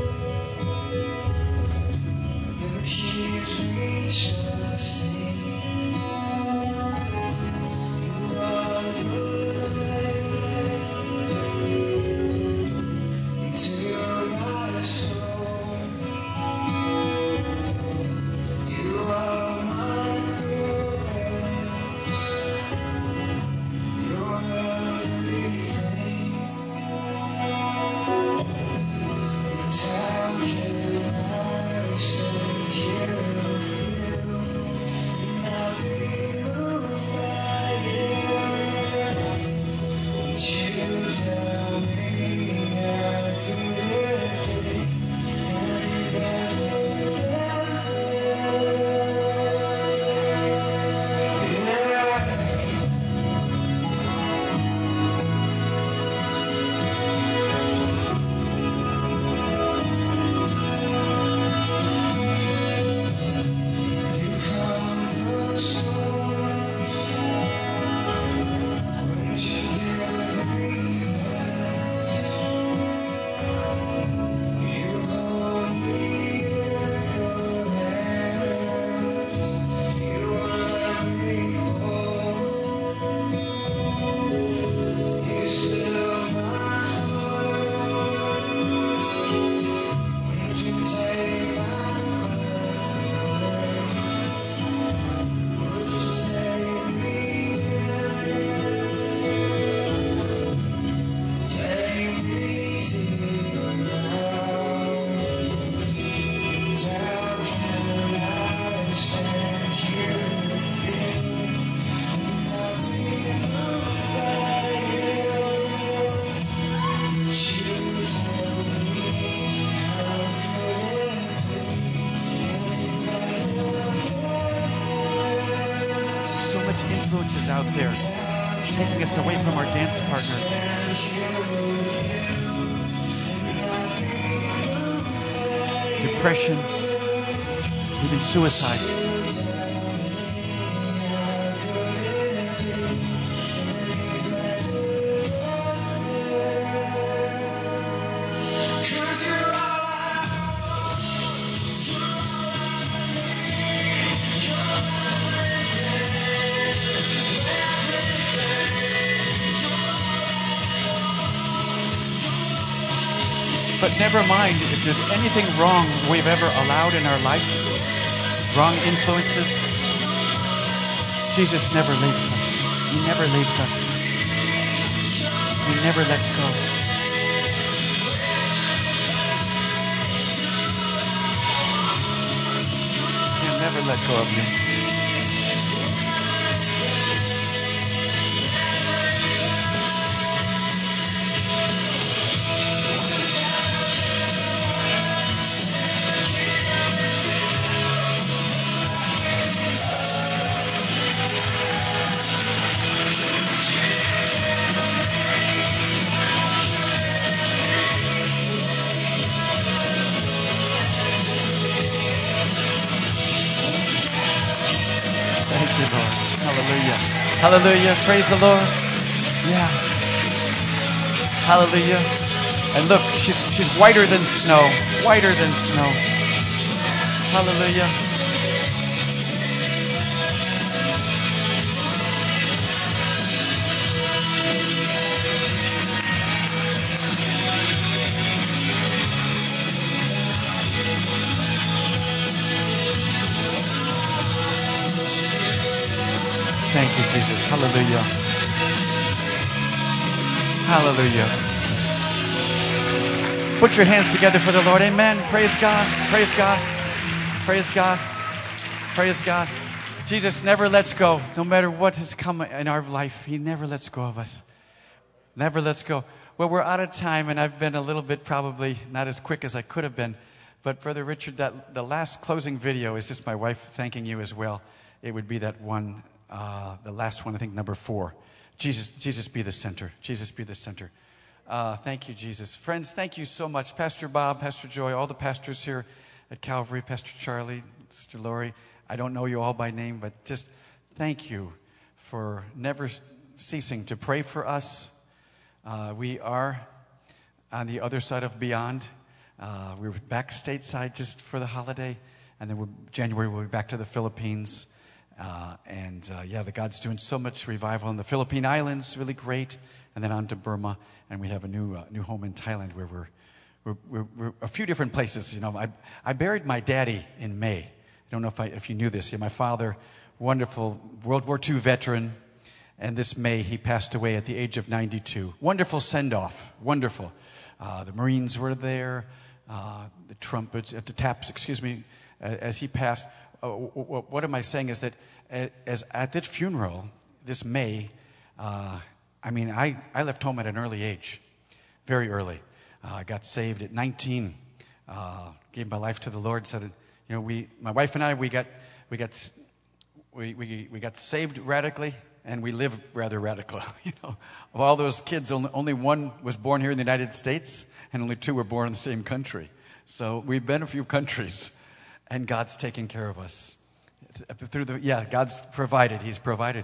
[SPEAKER 2] that keeps me trusting. You are the light into my soul. You are my purpose. You're everything. How can I stand here with you and not be moved by you? Would you tell me how could it be any better than yeah. You come the storm, would you give me rest? You hold me in your hands. You let me fall. You still my heart. Would you take my breath away? Would you take me in? Take me deeper now. How can I stand here with you and not be moved by you? Would you tell me how could it be any better?
[SPEAKER 1] So much influences out there taking us away from our dance partner. Depression, even suicide.
[SPEAKER 2] Cause you're all
[SPEAKER 1] But never mind if there's anything wrong we've ever allowed in our life, wrong influences. Jesus never leaves us. He never leaves us. He never lets go. He'll never let go of you. Thank you, Lord. Hallelujah. Hallelujah. Praise the Lord. Yeah. Hallelujah. And look, she's she's whiter than snow. Whiter than snow. Hallelujah. Thank you, Jesus. Hallelujah. Hallelujah. Put your hands together for the Lord. Amen. Praise God. Praise God. Praise God. Praise God. Jesus never lets go. No matter what has come in our life, He never lets go of us. Never lets go. Well, we're out of time, and I've been a little bit probably not as quick as I could have been. But Brother Richard, that the last closing video is just my wife thanking you as well. It would be that one Uh, the last one, I think, number four. Jesus, Jesus be the center. Jesus be the center. Uh, thank you, Jesus. Friends, thank you so much. Pastor Bob, Pastor Joy, all the pastors here at Calvary, Pastor Charlie, Sister Lori. I don't know you all by name, but just thank you for never ceasing to pray for us. Uh, we are on the other side of beyond. Uh, we were back stateside just for the holiday, and then we're, January we'll be back to the Philippines. Uh, and uh, yeah, the God's doing so much revival in the Philippine Islands, really great. And then on to Burma, and we have a new uh, new home in Thailand where we're we're, we're we're a few different places. You know, I I buried my daddy in May. I don't know if I if you knew this. Yeah, my father, wonderful World War Two veteran, and this May he passed away at the age of ninety-two. Wonderful send off, wonderful. Uh, the Marines were there, uh, the trumpets, uh, the taps, excuse me, uh, as he passed. Uh, what am I saying is that as at this funeral, this May, uh, I mean, I, I left home at an early age, very early. Uh, I got saved at nineteen, uh, gave my life to the Lord. Said, you know, we, my wife and I, we got, we got, we we we got saved radically, and we lived rather radically. You know, of all those kids, only, only one was born here in the United States, and only two were born in the same country. So we've been a few countries. And God's taking care of us. Through the yeah, God's provided. He's provided.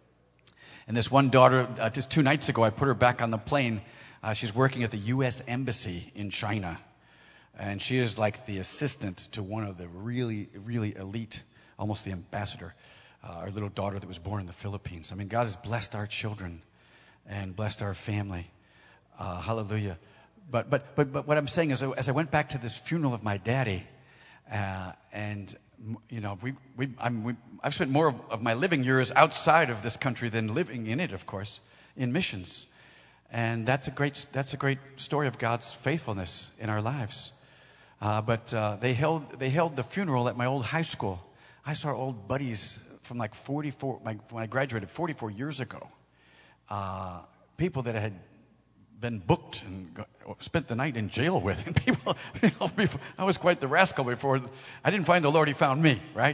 [SPEAKER 1] And this one daughter, uh, just two nights ago, I put her back on the plane. Uh, she's working at the U S Embassy in China. And she is like the assistant to one of the really, really elite, almost the ambassador, uh, our little daughter that was born in the Philippines. I mean, God has blessed our children and blessed our family. Uh, hallelujah. But, but, but, but what I'm saying is, as I went back to this funeral of my daddy, Uh, and, you know, we, we, I'm, we, I've spent more of, of my living years outside of this country than living in it, of course, in missions. And that's a great, that's a great story of God's faithfulness in our lives. Uh, but uh, they held they held the funeral at my old high school. I saw old buddies from like forty-four, my, when I graduated forty-four years ago. Uh, people that had been booked and got, spent the night in jail with. And people, you know, before, I was quite the rascal before. I didn't find the Lord, he found me, right?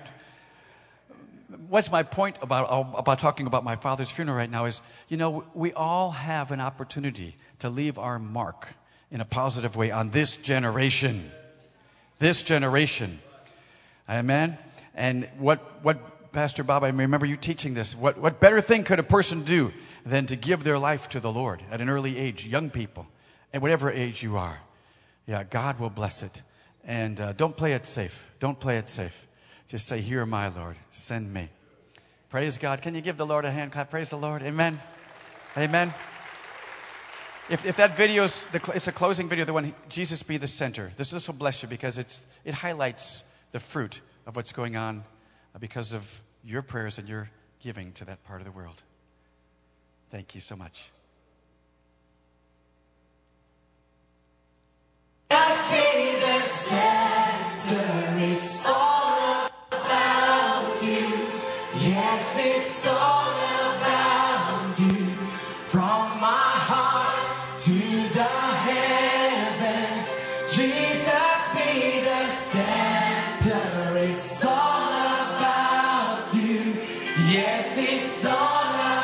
[SPEAKER 1] What's my point about, about talking about my father's funeral right now is, you know, we all have an opportunity to leave our mark in a positive way on this generation. This generation. Amen? And what, what Pastor Bob, I remember you teaching this. What, what better thing could a person do than to give their life to the Lord at an early age, young people, at whatever age you are. Yeah, God will bless it. And uh, don't play it safe. Don't play it safe. Just say, here, my Lord, send me. Praise God. Can you give the Lord a hand clap? Praise the Lord. Amen. Amen. If, if that video's, the, it's a closing video, the one, Jesus be the center. This, this will bless you because it's, it highlights the fruit of what's going on because of your prayers and your giving to that part of the world. Thank you so much.
[SPEAKER 2] Just be the center, it's all about you. Yes, it's all about you. From my heart to the heavens, Jesus be the center, it's all about you. Yes, it's all about you.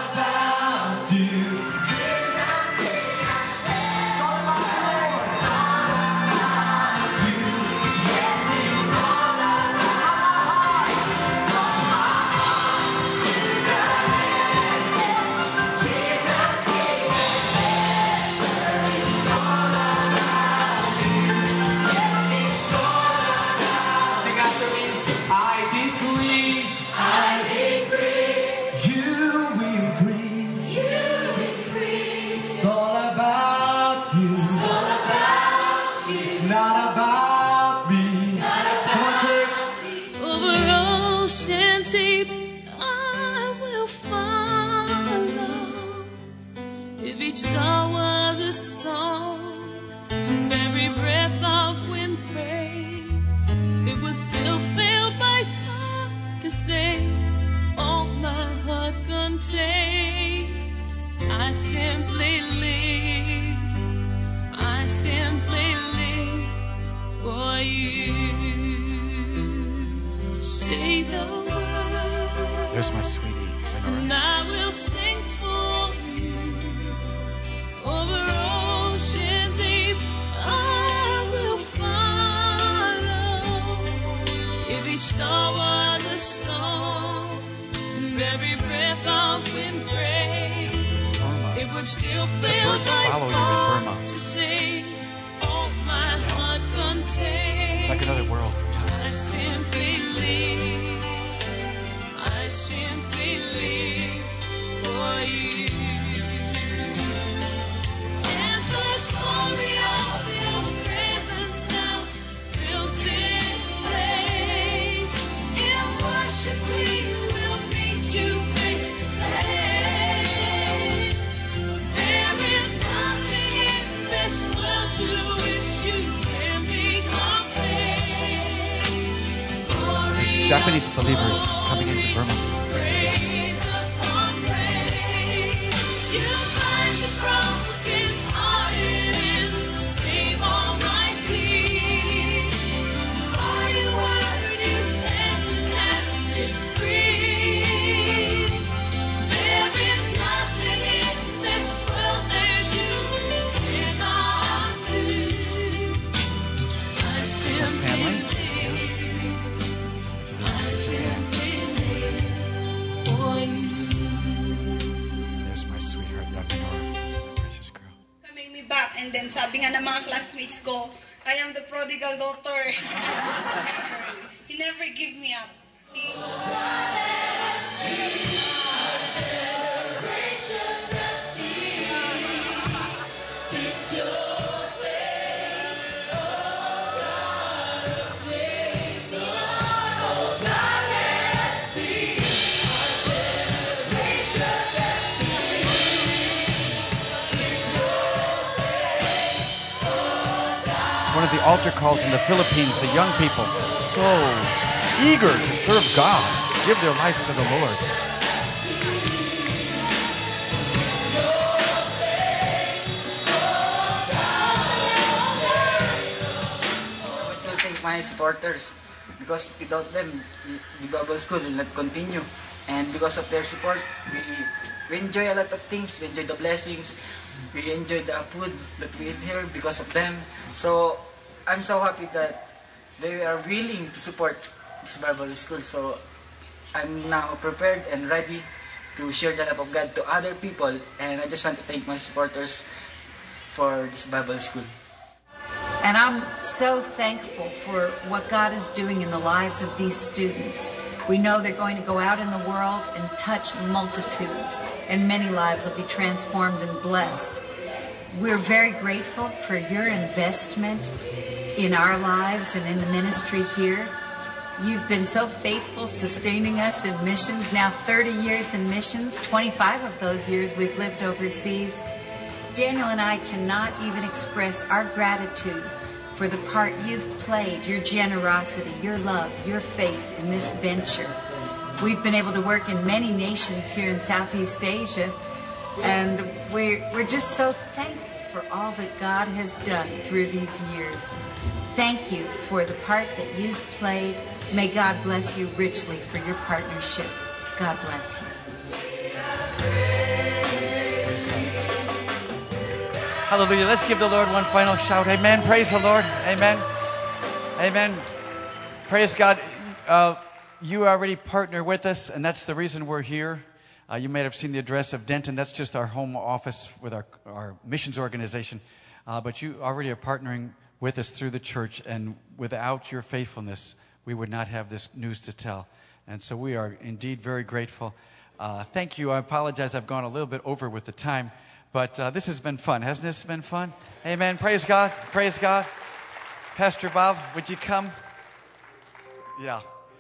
[SPEAKER 3] Star was a song, and every breath of wind praised, it would still fail by far to say all my heart contains. I simply live, I simply live for you. Say the word.
[SPEAKER 1] There's my sweetie.
[SPEAKER 3] would still fail
[SPEAKER 1] birds
[SPEAKER 3] by
[SPEAKER 1] follow you in
[SPEAKER 3] far
[SPEAKER 1] Burma.
[SPEAKER 3] to say all my heart contains.
[SPEAKER 1] It's like another world.
[SPEAKER 3] I simply live, I simply live for you. As the glory of your presence now fills this place, in worship we will meet you face to face. There is nothing in this world to which you can be compared. Glory
[SPEAKER 1] Japanese believers coming into Burma.
[SPEAKER 3] praise upon praise. You bind the broken hearted and save all my tears. By your word you set the captives free. There is nothing in this world that you cannot do. I simply
[SPEAKER 1] family?
[SPEAKER 3] live. I simply live for you.
[SPEAKER 1] There's my sweetheart, Ravinor. That's my precious girl.
[SPEAKER 4] Coming me back, and then sabi nga ng mga classmates ko, I am the prodigal daughter. He never give me up. He-
[SPEAKER 1] It's one of the altar calls in the Philippines. The young people so eager to serve God, give their life to the Lord.
[SPEAKER 5] I want to thank my supporters because without them, the the Bible School will not continue. And because of their support, we, we enjoy a lot of things. We enjoy the blessings. We enjoy the food that we eat here because of them. So I'm so happy that they are willing to support this Bible School. So I'm now prepared and ready to share the love of God to other people. And I just want to thank my supporters for this Bible School.
[SPEAKER 6] And I'm so thankful for what God is doing in the lives of these students. We know they're going to go out in the world and touch multitudes, and many lives will be transformed and blessed. We're very grateful for your investment in our lives and in the ministry here. You've been so faithful sustaining us in missions, now thirty years in missions, twenty-five of those years we've lived overseas. Daniel and I cannot even express our gratitude for the part you've played, your generosity, your love, your faith in this venture. We've been able to work in many nations here in Southeast Asia, and we're, we're just so thankful for all that God has done through these years. Thank you for the part that you've played. May God bless you richly for your partnership. God bless you.
[SPEAKER 1] Hallelujah. Let's give the Lord one final shout. Amen. Praise the Lord. Amen. Amen. Praise God. Uh, you already partner with us, and that's the reason we're here. Uh, you may have seen the address of Denton. That's just our home office with our, our missions organization. Uh, but you already are partnering with us through the church, and without your faithfulness, we would not have this news to tell. And so we are indeed very grateful. Uh, thank you. I apologize. I've gone a little bit over with the time. But uh, this has been fun. Hasn't this been fun? Amen. Praise God. Praise God. Pastor Bob, would you come? Yeah.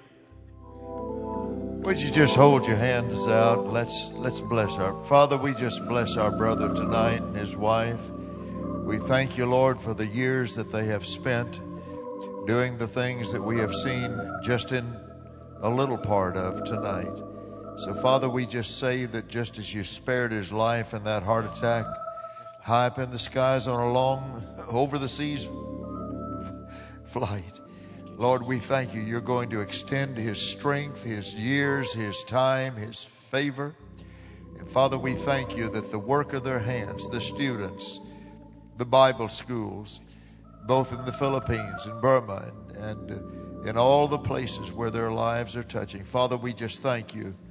[SPEAKER 7] Would you just hold your hands out? Let's let's bless our Father. We just bless our brother tonight and his wife. We thank you, Lord, for the years that they have spent doing the things that we have seen just in a little part of tonight. So, Father, we just say that just as you spared his life in that heart attack, high up in the skies on a long, over the seas flight, Lord, we thank you. You're going to extend his strength, his years, his time, his favor. And, Father, we thank you that the work of their hands, the students, the Bible schools, both in the Philippines and Burma and, and uh, in all the places where their lives are touching, Father, we just thank you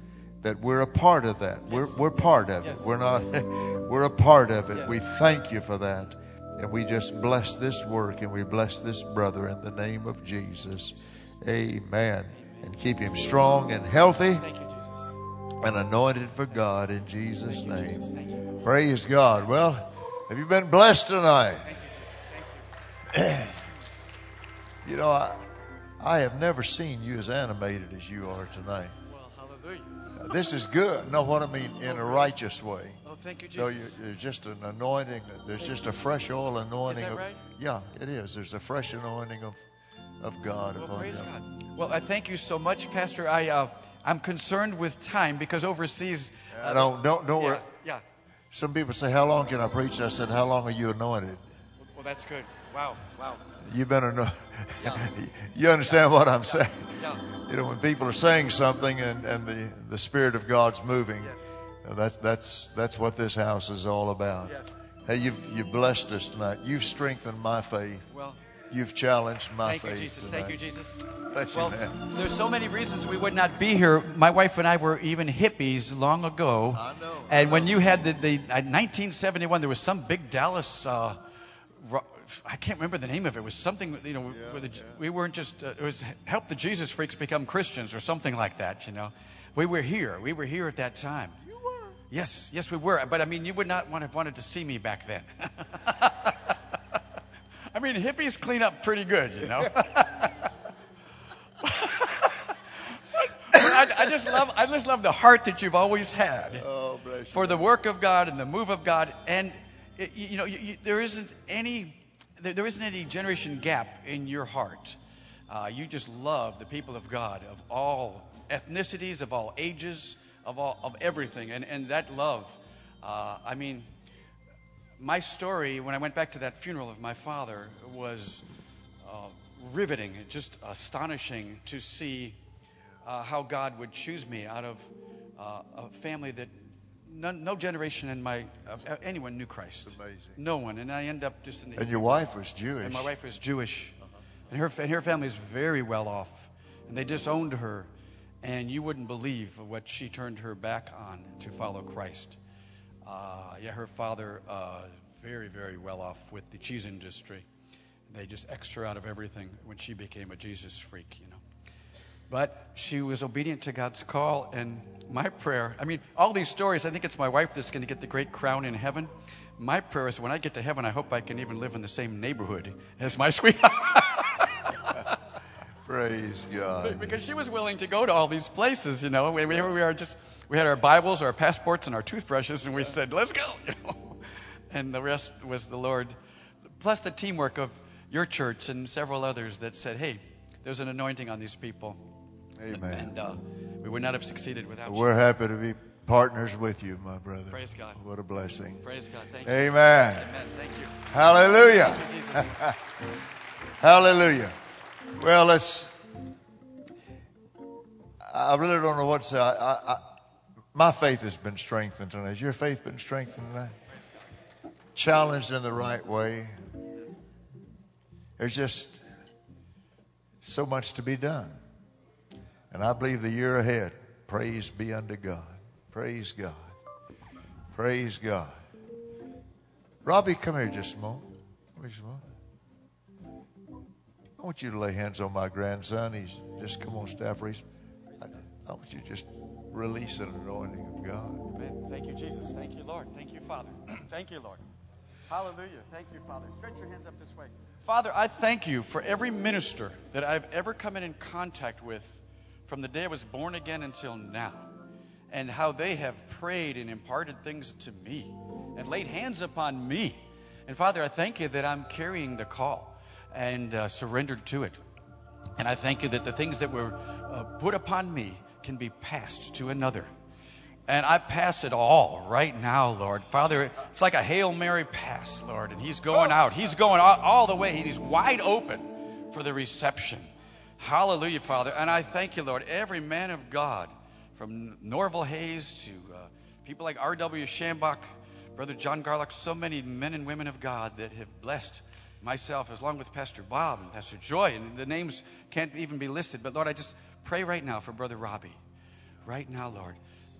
[SPEAKER 7] that we're a part of that. We're, we're part of
[SPEAKER 1] Yes.
[SPEAKER 7] it. We're not, we're a part of it.
[SPEAKER 1] Yes.
[SPEAKER 7] We thank you for that. And we just bless this work and we bless this brother in the name of Jesus. Amen. And keep him strong and healthy
[SPEAKER 1] Thank you, Jesus.
[SPEAKER 7] and anointed for God in Jesus'
[SPEAKER 1] Thank you,
[SPEAKER 7] name.
[SPEAKER 1] Jesus. Thank you.
[SPEAKER 7] Praise God. Well, have you been blessed tonight?
[SPEAKER 1] Thank you, Jesus. Thank you.
[SPEAKER 7] You know, I, I have never seen you as animated as you are tonight.
[SPEAKER 1] Well, hallelujah.
[SPEAKER 7] Now, this is good. Know what I mean? In a righteous way.
[SPEAKER 1] Oh, thank you,
[SPEAKER 7] So you,
[SPEAKER 1] Jesus.
[SPEAKER 7] there's just an anointing. There's just a fresh oil anointing.
[SPEAKER 1] Is that
[SPEAKER 7] of,
[SPEAKER 1] right?
[SPEAKER 7] Yeah, it is. There's a fresh anointing of, of God
[SPEAKER 1] Well,
[SPEAKER 7] upon
[SPEAKER 1] praise
[SPEAKER 7] you.
[SPEAKER 1] God. Well, I thank you so much, Pastor. I, uh, I'm concerned with time because overseas.
[SPEAKER 7] I don't, don't, don't
[SPEAKER 1] Yeah,
[SPEAKER 7] worry.
[SPEAKER 1] yeah.
[SPEAKER 7] Some people say, how long can I preach? I said, how long are you anointed?
[SPEAKER 1] Well, that's good. Wow, wow.
[SPEAKER 7] You've been anointed.
[SPEAKER 1] Yeah.
[SPEAKER 7] You understand what I'm saying?
[SPEAKER 1] Yeah.
[SPEAKER 7] You know, when people are saying something and, and the, the Spirit of God's moving,
[SPEAKER 1] Yes.
[SPEAKER 7] uh, that's, that's, that's what this house is all about.
[SPEAKER 1] Yes.
[SPEAKER 7] Hey, you've, you've blessed us tonight. You've strengthened my faith.
[SPEAKER 1] Well,
[SPEAKER 7] You've challenged my
[SPEAKER 1] thank
[SPEAKER 7] faith
[SPEAKER 1] you, Jesus.
[SPEAKER 7] tonight.
[SPEAKER 1] Thank you, Jesus.
[SPEAKER 7] Bless you,
[SPEAKER 1] Well,
[SPEAKER 7] man.
[SPEAKER 1] there's so many reasons we would not be here. My wife and I were even hippies long ago.
[SPEAKER 7] I know, I
[SPEAKER 1] And when
[SPEAKER 7] know.
[SPEAKER 1] you had the, the uh, nineteen seventy-one, there was some big Dallas. Uh, ro- I can't remember the name of it. It was something, you know, where the, we weren't just, uh, it was Help the Jesus Freaks Become Christians or something like that, you know. We were here. We were here at that time.
[SPEAKER 7] You were.
[SPEAKER 1] Yes, yes, we were. But I mean, you would not want have wanted to see me back then. I mean, hippies clean up pretty good, you know. I, I just love, I just love the heart that you've always had
[SPEAKER 7] Oh, bless you.
[SPEAKER 1] for the work of God and the move of God. And it, you you know, you, you, there isn't any, there, there isn't any generation gap in your heart. Uh, you just love the people of God of all ethnicities, of all ages, of all of everything, and and that love. Uh, I mean, my story when I went back to that funeral of my father was uh, riveting, just astonishing to see uh, how God would choose me out of uh, a family that none, no generation in my uh, anyone knew Christ.
[SPEAKER 7] It's amazing.
[SPEAKER 1] No one, and I end up just in the.
[SPEAKER 7] And your wife was Jewish.
[SPEAKER 1] And my wife was Jewish, and her and her family is very well off, and they disowned her, and you wouldn't believe what she turned her back on to follow Christ. Uh, yeah, her father, uh, very, very well off with the cheese industry. They just X'd her out of everything when she became a Jesus freak, you know. But she was obedient to God's call, and my prayer, I mean, all these stories, I think it's my wife that's going to get the great crown in heaven. My prayer is when I get to heaven, I hope I can even live in the same neighborhood as my sweetheart.
[SPEAKER 7] Praise God.
[SPEAKER 1] Because she was willing to go to all these places, you know. We, we, we are just, we had our Bibles, our passports, and our toothbrushes, and we said, let's go, you know. And the rest was the Lord, plus the teamwork of your church and several others that said, hey, there's an anointing on these people.
[SPEAKER 7] Amen.
[SPEAKER 1] And uh, we would not have succeeded without you.
[SPEAKER 7] We're happy to be partners with you, my brother.
[SPEAKER 1] Praise God.
[SPEAKER 7] What a blessing.
[SPEAKER 1] Praise God. Thank you.
[SPEAKER 7] Amen.
[SPEAKER 1] Amen. Thank you.
[SPEAKER 7] Hallelujah.
[SPEAKER 1] Thank you, Jesus.
[SPEAKER 7] Hallelujah. Well, let's. I really don't know what to say. I, I, I, my faith has been strengthened tonight. Has your faith been strengthened tonight? Challenged in the right way. There's just so much to be done. And I believe the year ahead, praise be unto God. Praise God. Praise God. Robbie, come here just a moment. Come here just a moment. I want you to lay hands on my grandson. He's just come on staff race. I, I want you to just release an anointing of God.
[SPEAKER 1] Amen. Thank you, Jesus. Thank you, Lord. Thank you, Father. Thank you, Lord. Hallelujah. Thank you, Father. Stretch your hands up this way. Father, I thank you for every minister that I've ever come in, in contact with from the day I was born again until now, and how they have prayed and imparted things to me and laid hands upon me. And Father, I thank you that I'm carrying the call and uh, surrendered to it. And I thank you that the things that were uh, put upon me can be passed to another. And I pass it all right now, Lord. Father, it's like a Hail Mary pass, Lord. And he's going out. He's going all, all the way. He's wide open for the reception. Hallelujah, Father. And I thank you, Lord. Every man of God, from Norval Hayes to uh, people like R W Shambach, Brother John Garlock, so many men and women of God that have blessed myself, as long with Pastor Bob and Pastor Joy, and the names can't even be listed. But Lord, I just pray right now for Brother Robbie. Right now, Lord,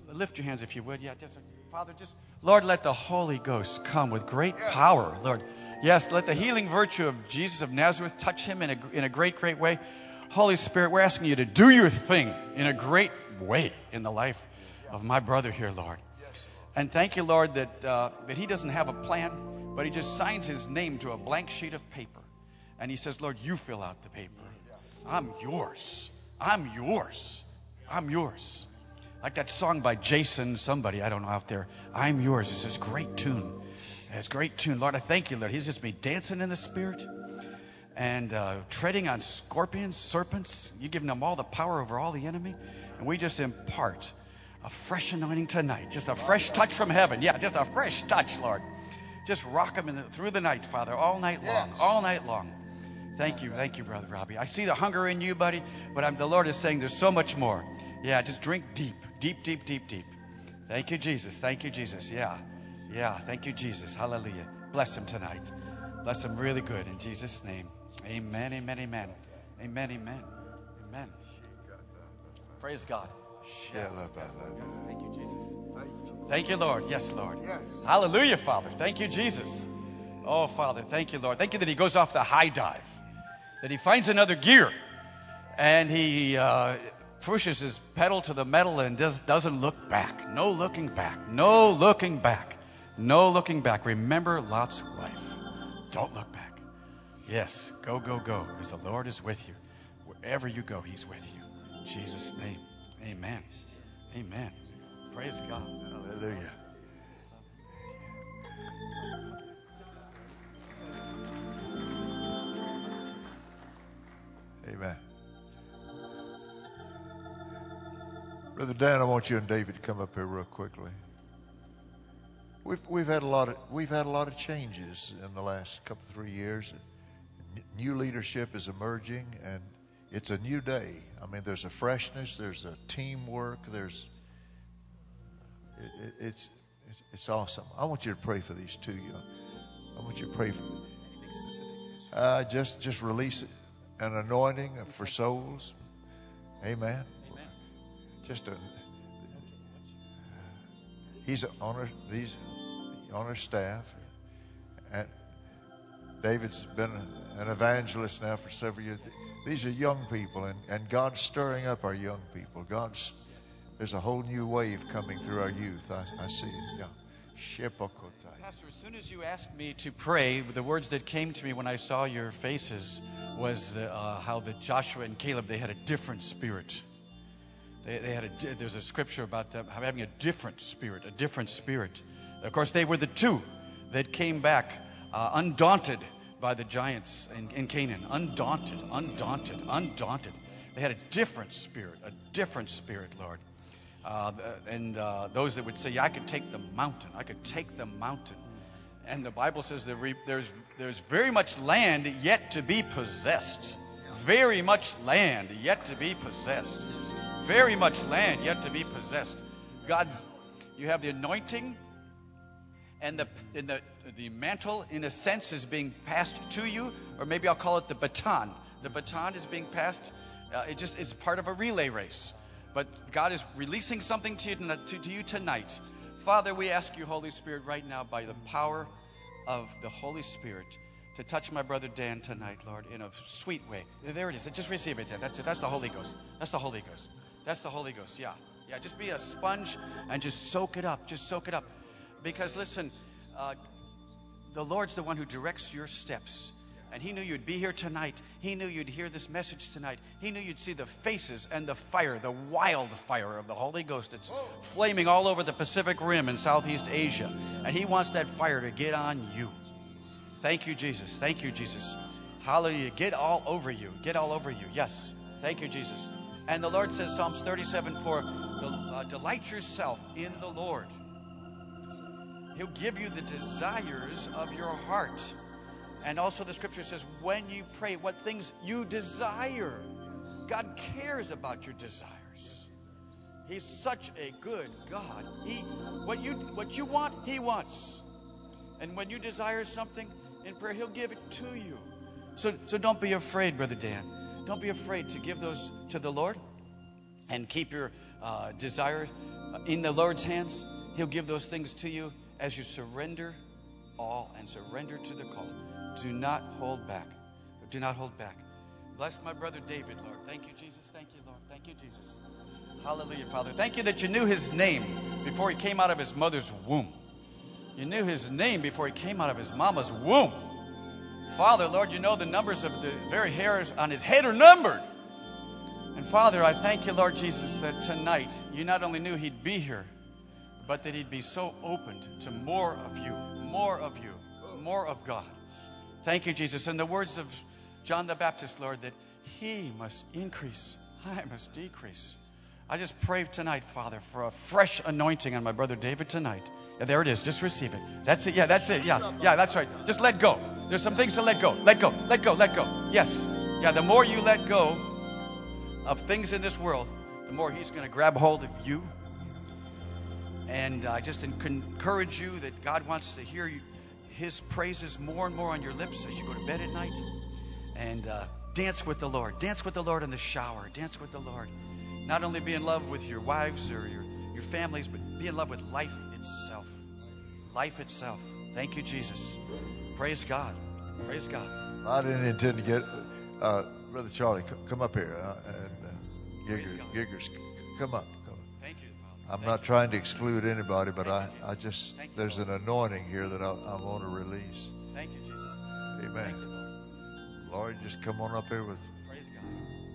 [SPEAKER 1] Lift your hands if you would. Yeah, just, Father, just, Lord, let the Holy Ghost come with great power, Lord. Yes, let the healing virtue of Jesus of Nazareth touch him in a, in a great, great way. Holy Spirit, we're asking you to do your thing in a great way in the life of my brother here, Lord. And thank you, Lord, that, uh, that he doesn't have a plan, but he just signs his name to a blank sheet of paper. And he says, Lord, you fill out the paper. I'm yours. I'm yours. I'm yours. Like that song by Jason, somebody, I don't know out there. I'm yours. It's this great tune. It's a great tune. Lord, I thank you, Lord. He's just been dancing in the Spirit and uh, treading on scorpions, serpents. You've given him all the power over all the enemy. And we just impart a fresh anointing tonight. Just a fresh touch from heaven. Yeah, just a fresh touch, Lord. Just rock him in the, through the night, Father, all night long, all night long. Thank you. Thank you, Brother Robbie. I see the hunger in you, buddy, but I'm, the Lord is saying there's so much more. Yeah, just drink deep, deep, deep, deep, deep. Thank you, Jesus. Thank you, Jesus. Yeah, yeah. Thank you, Jesus. Hallelujah. Bless him tonight. Bless him really good in Jesus' name. Amen, amen, amen. Amen, amen, amen. Praise God. Yes. Thank you, Jesus. Thank you, Lord. Yes, Lord. Hallelujah, Father. Thank you, Jesus. Oh, Father, thank you, Lord. Thank you that he goes off the high dive, that he finds another gear, and he uh, pushes his pedal to the metal and does, doesn't look back. No looking back. No looking back. No looking back. Remember Lot's wife. Don't look back. Yes, go, go, go, because the Lord is with you. Wherever you go, he's with you. In Jesus' name, amen. Amen. Praise God.
[SPEAKER 7] Hallelujah. Amen. Brother Dan, I want you and David to come up here real quickly. We've we've had a lot of we've had a lot of changes in the last couple three years. New leadership is emerging, and it's a new day. I mean, there's a freshness, there's a teamwork, there's it, it, it's it's awesome. I want you to pray for these two young. I want you to pray for them.
[SPEAKER 1] Anything specific?
[SPEAKER 7] Uh, just just release an anointing for souls. Amen.
[SPEAKER 1] Amen.
[SPEAKER 7] Just a he's on our, these on our staff, and David's been an evangelist now for several years. These are young people, and, and God's stirring up our young people. God's there's a whole new wave coming through our youth. I, I see it. Yeah. Shepakotai.
[SPEAKER 1] Pastor, as soon as you asked me to pray, the words that came to me when I saw your faces was the, uh, how that Joshua and Caleb, they had a different spirit. They, they had a, there's a scripture about them having a different spirit, a different spirit. Of course, they were the two that came back uh, undaunted by the giants in, in Canaan. Undaunted, undaunted, undaunted. They had a different spirit, a different spirit, Lord. Uh, and uh, those that would say, yeah, I could take the mountain. I could take the mountain. And the Bible says that re- there's, there's very much land yet to be possessed. Very much land yet to be possessed. Very much land yet to be possessed. God's, you have the anointing, and the, and the, the mantle, in a sense, is being passed to you, or maybe I'll call it the baton. The baton is being passed. Uh, it just is part of a relay race. But God is releasing something to you, to, to you tonight. Father, we ask you, Holy Spirit, right now, by the power of the Holy Spirit, to touch my brother Dan tonight, Lord, in a sweet way. There it is. Just receive it, Dan. That's it. That's the Holy Ghost. That's the Holy Ghost. That's the Holy Ghost. Yeah. Yeah. Just be a sponge and just soak it up. Just soak it up. Because listen, uh, the Lord's the one who directs your steps. And he knew you'd be here tonight. He knew you'd hear this message tonight. He knew you'd see the faces and the fire, the wildfire of the Holy Ghost that's flaming all over the Pacific Rim in Southeast Asia. And he wants that fire to get on you. Thank you, Jesus. Thank you, Jesus. Hallelujah. Get all over you. Get all over you. Yes. Thank you, Jesus. And the Lord says, Psalms thirty-seven four, uh, delight yourself in the Lord. He'll give you the desires of your heart. And also the scripture says, when you pray, what things you desire. God cares about your desires. He's such a good God. He, what you, what you want, he wants. And when you desire something in prayer, he'll give it to you. So, so don't be afraid, Brother Dan. Don't be afraid to give those to the Lord and keep your uh, desire uh, in the Lord's hands, He'll give those things to you as you surrender all and surrender to the call. Do not hold back. Do not hold back. Bless my brother David, Lord. Thank you, Jesus. Thank you, Lord. Thank you, Jesus. Hallelujah, Father. Thank you that you knew his name before he came out of his mother's womb. You knew his name before he came out of his mama's womb. Father, Lord, you know the numbers of the very hairs on his head are numbered. And Father, I thank you, Lord Jesus, that tonight you not only knew he'd be here, but that he'd be so opened to more of you, more of you, more of God. Thank you, Jesus. In the words of John the Baptist, Lord, that he must increase, I must decrease. I just pray tonight, Father, for a fresh anointing on my brother David tonight. Yeah, there it is. Just receive it. That's it. Yeah, that's it. Yeah, yeah, that's right. Just let go. There's some things to let go. Let go. Let go. Let go. Yes. Yeah, the more you let go of things in this world, the more he's going to grab hold of you. And I just encourage you that God wants to hear you, his praises more and more on your lips as you go to bed at night. And uh, dance with the Lord. Dance with the Lord in the shower. Dance with the Lord. Not only be in love with your wives or your, your families, but be in love with life itself. Life itself. Thank you, Jesus. Praise God. Praise God.
[SPEAKER 7] I didn't intend to get, uh, Brother Charlie, c- come up here. Uh, and uh, Gigger, Giggers, c- come up. Come up.
[SPEAKER 1] Thank you, Father.
[SPEAKER 7] I'm
[SPEAKER 1] Thank
[SPEAKER 7] not
[SPEAKER 1] you.
[SPEAKER 7] trying to exclude anybody, but I,
[SPEAKER 1] Thank you,
[SPEAKER 7] I
[SPEAKER 1] Jesus.
[SPEAKER 7] just,
[SPEAKER 1] Thank you,
[SPEAKER 7] there's
[SPEAKER 1] Lord.
[SPEAKER 7] an anointing here that I, I want to release.
[SPEAKER 1] Thank you, Jesus.
[SPEAKER 7] Amen.
[SPEAKER 1] Thank you, Lord.
[SPEAKER 7] Lord, just come on up here with,
[SPEAKER 1] Praise God.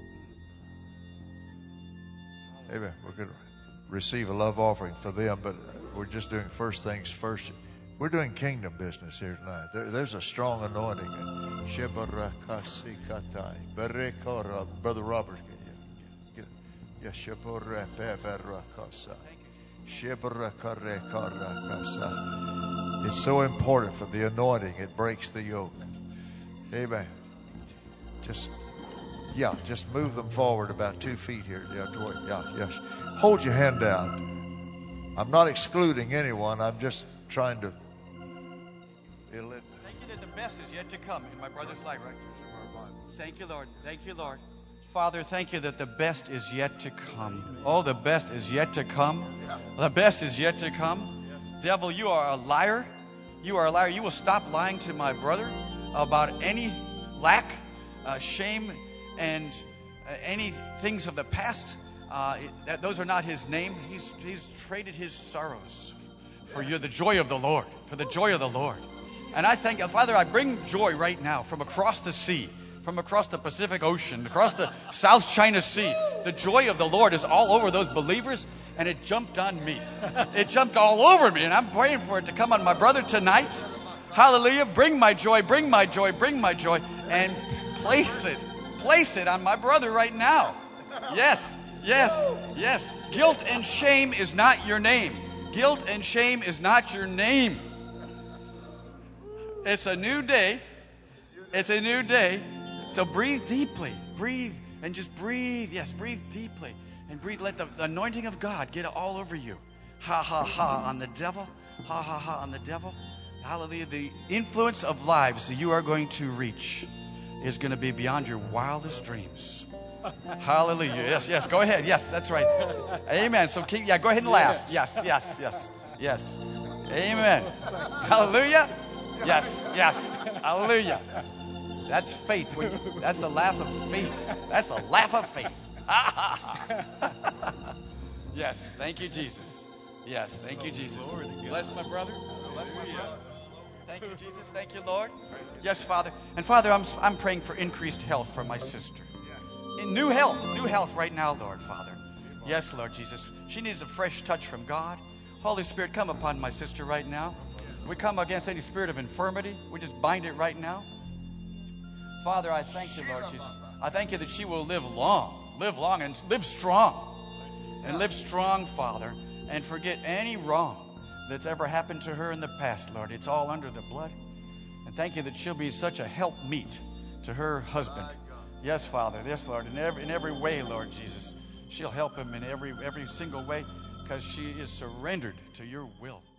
[SPEAKER 7] amen. We're going to receive a love offering for them, but we're just doing first things first. We're doing kingdom business here tonight. There, there's a strong anointing. Shebarakasikatai. Berekora. Brother Robert, can you get Yeshaborepeverakasa. Shebarakarekorakasa. It's so important for the anointing. It breaks the yoke. Amen. Just, yeah, just move them forward about two feet here. Yeah, toward, yeah, yes. Hold your hand down. I'm not excluding anyone. I'm just trying to. It'll it.
[SPEAKER 1] Thank you that the best is yet to come in my brother's life. Thank you, Lord. Thank you, Lord. Father, thank you that the best is yet to come. Oh, the best is yet to come. The best is yet to come. Devil, you are a liar. You are a liar. You will stop lying to my brother about any lack, uh, shame, and uh, any things of the past. Uh, it, that, those are not his name. He's, he's traded his sorrows for you, the joy of the Lord, for the joy of the Lord. And I thank you, Father, I bring joy right now from across the sea, from across the Pacific Ocean, across the South China Sea. The joy of the Lord is all over those believers, and it jumped on me. It jumped all over me, and I'm praying for it to come on my brother tonight. Hallelujah. Bring my joy, bring my joy, bring my joy, and place it, place it on my brother right now. Yes, yes, yes. Guilt and shame is not your name. Guilt and shame is not your name. It's a new day. It's a new day. So breathe deeply. Breathe and just breathe. Yes, breathe deeply. And breathe. Let the, the anointing of God get all over you. Ha, ha, ha on the devil. Ha, ha, ha on the devil. Hallelujah. The influence of lives that you are going to reach is going to be beyond your wildest dreams. Hallelujah. Yes, yes. Go ahead. Yes, that's right. Amen. So keep, yeah, go ahead and laugh. Yes, yes, yes, yes. Amen. Hallelujah. Yes, yes. Hallelujah. That's faith. When you, that's the laugh of faith. That's the laugh of faith. Yes. Thank you, Jesus. Yes. Thank you, Jesus. Bless my brother. Bless my brother. Thank you, Jesus. Thank you, Lord. Yes, Father. And Father, I'm, I'm praying for increased health for my sister. In new health. New health right now, Lord, Father. Yes, Lord Jesus. She needs a fresh touch from God. Holy Spirit, come upon my sister right now. We come against any spirit of infirmity. We just bind it right now. Father, I thank you, Lord Jesus. I thank you that she will live long, live long and live strong. And live strong, Father, and forget any wrong that's ever happened to her in the past, Lord. It's all under the blood. And thank you that she'll be such a helpmeet to her husband. Yes, Father. Yes, Lord. In every, in every way, Lord Jesus. She'll help him in every, every single way because she is surrendered to your will.